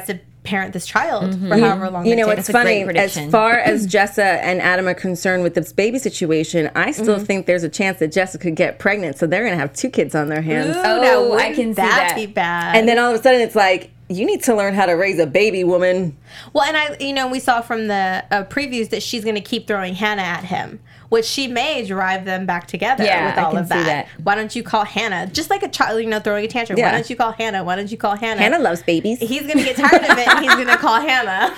[SPEAKER 3] parent this child for however long.
[SPEAKER 1] You know,
[SPEAKER 3] it
[SPEAKER 1] it's
[SPEAKER 3] takes.
[SPEAKER 1] funny.
[SPEAKER 5] great
[SPEAKER 1] As
[SPEAKER 5] prediction.
[SPEAKER 1] far as Jessa and Adam are concerned with this baby situation, I still think there's a chance that Jessa could get pregnant, so they're going to have two kids on their hands.
[SPEAKER 3] Ooh,
[SPEAKER 5] Oh,
[SPEAKER 3] now,
[SPEAKER 5] I
[SPEAKER 3] wouldn't
[SPEAKER 5] can see
[SPEAKER 3] that
[SPEAKER 5] that.
[SPEAKER 3] be bad?
[SPEAKER 1] And then all of a sudden, it's like, you need to learn how to raise a baby, woman.
[SPEAKER 3] Well, and I, you know, we saw from the uh, previews that she's going to keep throwing Hannah at him, which she may drive them back together
[SPEAKER 5] Yeah,
[SPEAKER 3] with
[SPEAKER 5] I
[SPEAKER 3] all
[SPEAKER 5] can
[SPEAKER 3] of
[SPEAKER 5] see
[SPEAKER 3] that.
[SPEAKER 5] that.
[SPEAKER 3] Why don't you call Hannah? Just like a child, you know, throwing a tantrum.
[SPEAKER 1] Yeah.
[SPEAKER 3] Why don't you call Hannah? Why don't you call Hannah?
[SPEAKER 1] Hannah loves babies.
[SPEAKER 3] He's going to get tired of it, and he's going to call Hannah.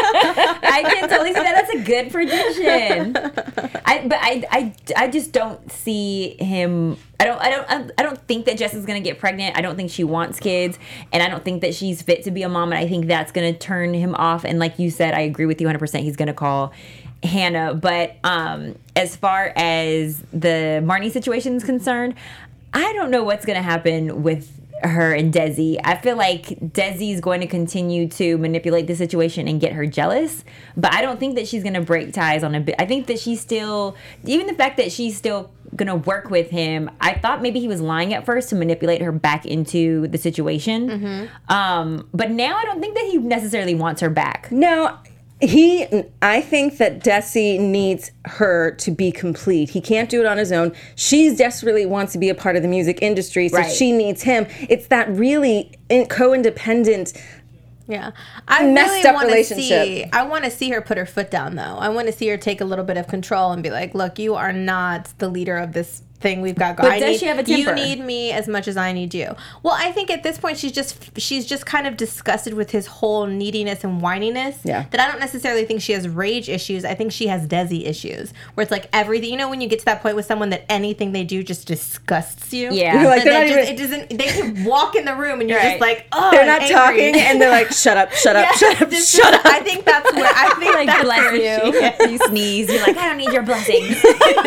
[SPEAKER 5] I can totally see that. That's a good prediction. I, but I, I, I just don't see him. I don't, I don't, I don't think that Jess is gonna get pregnant. I don't think she wants kids, and I don't think that she's fit to be a mom. And I think that's gonna turn him off. And like you said, I agree with you one hundred percent. He's gonna call Hannah. But um, as far as the Marnie situation is concerned, I don't know what's gonna happen with her and Desi. I feel like Desi is going to continue to manipulate the situation and get her jealous, but I don't think that she's going to break ties on a bit. I think that she's still, even the fact that she's still going to work with him, I thought maybe he was lying at first to manipulate her back into the situation. Mm-hmm. Um, but now I don't think that he necessarily wants her back.
[SPEAKER 1] No, he, I think that Desi needs her to be complete. He can't do it on his own. She desperately wants to be a part of the music industry, so
[SPEAKER 5] Right.
[SPEAKER 1] she needs him. It's that really in- co-independent.
[SPEAKER 3] Yeah, I
[SPEAKER 1] Messed
[SPEAKER 3] really
[SPEAKER 1] up
[SPEAKER 3] want to
[SPEAKER 1] relationship.
[SPEAKER 3] see. I want to see her put her foot down, though. I want to see her take a little bit of control and be like, "Look, you are not the leader of this thing we've got going.
[SPEAKER 5] But
[SPEAKER 3] I
[SPEAKER 5] does
[SPEAKER 3] need,
[SPEAKER 5] she have a temper?
[SPEAKER 3] You need me as much as I need you." Well, I think at this point she's just she's just kind of disgusted with his whole neediness and whininess.
[SPEAKER 1] Yeah.
[SPEAKER 3] That I don't necessarily think she has rage issues. I think she has Desi issues, where it's like everything. You know, when you get to that point with someone that anything they do just disgusts you.
[SPEAKER 5] Yeah.
[SPEAKER 1] You're like,
[SPEAKER 3] That-
[SPEAKER 1] they're
[SPEAKER 3] that
[SPEAKER 1] not
[SPEAKER 3] just-
[SPEAKER 1] even-
[SPEAKER 3] it doesn't. They can walk in the room and you're
[SPEAKER 5] Right.
[SPEAKER 3] just like, oh,
[SPEAKER 1] They're
[SPEAKER 3] I'm
[SPEAKER 1] not
[SPEAKER 3] angry.
[SPEAKER 1] talking, and they're like, "Shut up, shut up,
[SPEAKER 3] Yes,
[SPEAKER 1] shut up,
[SPEAKER 3] it's
[SPEAKER 1] shut
[SPEAKER 3] just-
[SPEAKER 1] up."
[SPEAKER 3] I think that's where I think
[SPEAKER 5] Like,
[SPEAKER 3] that's
[SPEAKER 5] bless
[SPEAKER 3] where
[SPEAKER 5] you.
[SPEAKER 3] she-
[SPEAKER 5] You sneeze. You're like, I don't need your blessings.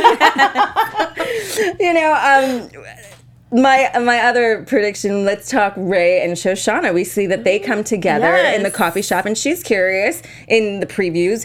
[SPEAKER 1] You know, um, my my other prediction. Let's talk Ray and Shoshana. We see that they come together in the
[SPEAKER 3] Yes.
[SPEAKER 1] coffee shop, and she's curious in the previews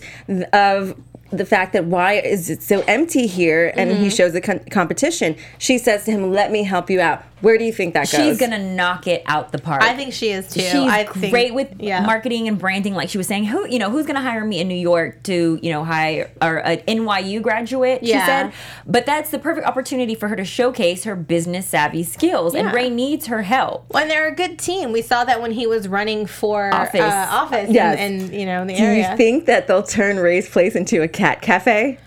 [SPEAKER 1] of the fact that why is it so empty here, and
[SPEAKER 3] Mm-hmm.
[SPEAKER 1] he shows the con- competition. She says to him, "Let me help you out." Where do you think that goes?
[SPEAKER 5] She's gonna knock it out the park.
[SPEAKER 3] I think she is too.
[SPEAKER 5] She's
[SPEAKER 3] I
[SPEAKER 5] great
[SPEAKER 3] think,
[SPEAKER 5] with
[SPEAKER 3] yeah.
[SPEAKER 5] marketing and branding. Like she was saying, who you know who's going to hire me in New York to you know hire or an N Y U graduate? She
[SPEAKER 3] Yeah.
[SPEAKER 5] said, but that's the perfect opportunity for her to showcase her business savvy skills. And
[SPEAKER 3] Yeah.
[SPEAKER 5] Ray needs her help.
[SPEAKER 3] When they're a good team, we saw that when he was running for
[SPEAKER 5] Office.
[SPEAKER 3] uh, office,
[SPEAKER 1] Yes.
[SPEAKER 3] and, and you know in the
[SPEAKER 1] Do
[SPEAKER 3] area.
[SPEAKER 1] you think that they'll turn Ray's place into a cat cafe?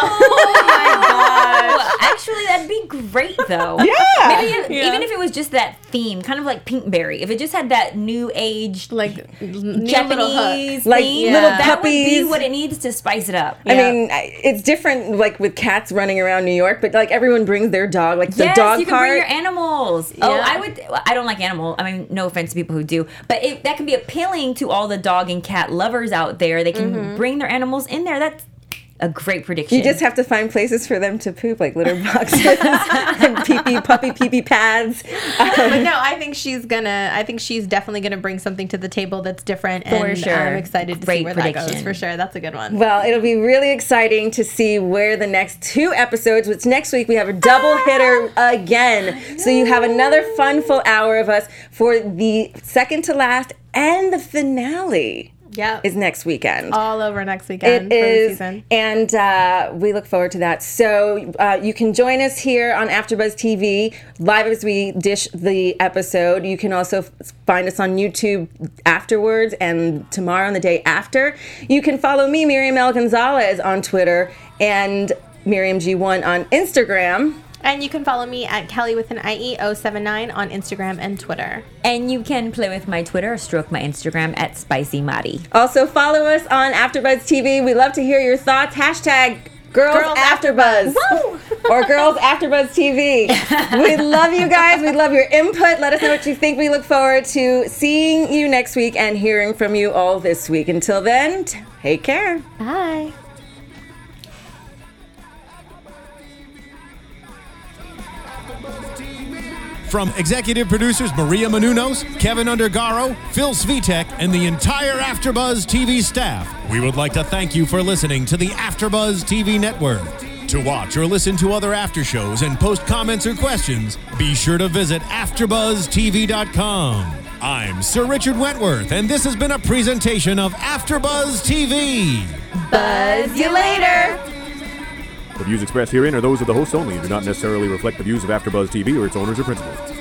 [SPEAKER 5] Oh, my gosh! Actually, that'd be great though.
[SPEAKER 1] Yeah.
[SPEAKER 5] Maybe if,
[SPEAKER 3] Yeah.
[SPEAKER 5] even if it was just that theme, kind of like Pinkberry. If it just had that new age
[SPEAKER 3] like new
[SPEAKER 5] Japanese
[SPEAKER 1] Like
[SPEAKER 5] theme,
[SPEAKER 1] little
[SPEAKER 5] that would be
[SPEAKER 1] puppies.
[SPEAKER 5] what it needs to spice it up.
[SPEAKER 1] I
[SPEAKER 3] Yeah.
[SPEAKER 1] mean, I- it's different, like with cats running around New York, but like everyone brings their dog, like the
[SPEAKER 5] Yes,
[SPEAKER 1] dog
[SPEAKER 5] you can
[SPEAKER 1] part.
[SPEAKER 5] bring your animals. Oh,
[SPEAKER 3] Yeah.
[SPEAKER 5] I would. well, I don't like animal. I mean, no offense to people who do, but it, that can be appealing to all the dog and cat lovers out there. They can
[SPEAKER 3] Mm-hmm.
[SPEAKER 5] bring their animals in there. That's a great prediction.
[SPEAKER 1] You just have to find places for them to poop, like litter boxes and pee pee, puppy pee pee pads.
[SPEAKER 3] But no, I think she's gonna. I think she's definitely gonna bring something to the table that's different.
[SPEAKER 5] For
[SPEAKER 3] and
[SPEAKER 5] sure.
[SPEAKER 3] I'm excited to
[SPEAKER 5] Great
[SPEAKER 3] see where that goes.
[SPEAKER 5] prediction.
[SPEAKER 3] For sure, that's a good one.
[SPEAKER 1] Well, it'll be really exciting to see where the next two episodes, which next week we have a double hitter again. So you have another fun full hour of us for the second to last and the finale.
[SPEAKER 3] Yeah,
[SPEAKER 1] Is next weekend.
[SPEAKER 3] all over next weekend
[SPEAKER 1] It
[SPEAKER 3] for the
[SPEAKER 1] is,
[SPEAKER 3] season.
[SPEAKER 1] and uh, we look forward to that. So uh, you can join us here on AfterBuzz T V live as we dish the episode. You can also f- find us on YouTube afterwards, and tomorrow and the day after. You can follow me, Miriam L. Gonzalez, on Twitter, and Miriam G one on Instagram.
[SPEAKER 3] And you can follow me at Kelly with an I E zero seven nine on Instagram and Twitter.
[SPEAKER 5] And you can play with my Twitter or stroke my Instagram at Spicy Mari.
[SPEAKER 1] Also follow us on AfterBuzz T V. We love to hear your thoughts. Hashtag Girls,
[SPEAKER 3] Girls
[SPEAKER 1] AfterBuzz. Or Girls AfterBuzz T V. We love you guys. We love your input. Let us know what you think. We look forward to seeing you next week and hearing from you all this week. Until then, take care.
[SPEAKER 3] Bye.
[SPEAKER 2] From executive producers Maria Menounos, Kevin Undergaro, Phil Svitek, and the entire AfterBuzz T V staff, we would like to thank you for listening to the AfterBuzz T V network. To watch or listen to other after shows and post comments or questions, be sure to visit after buzz t v dot com. I'm Sir Richard Wentworth, and this has been a presentation of AfterBuzz T V.
[SPEAKER 3] Buzz you later.
[SPEAKER 6] The views expressed herein are those of the hosts only and do not necessarily reflect the views of AfterBuzz T V or its owners or principals.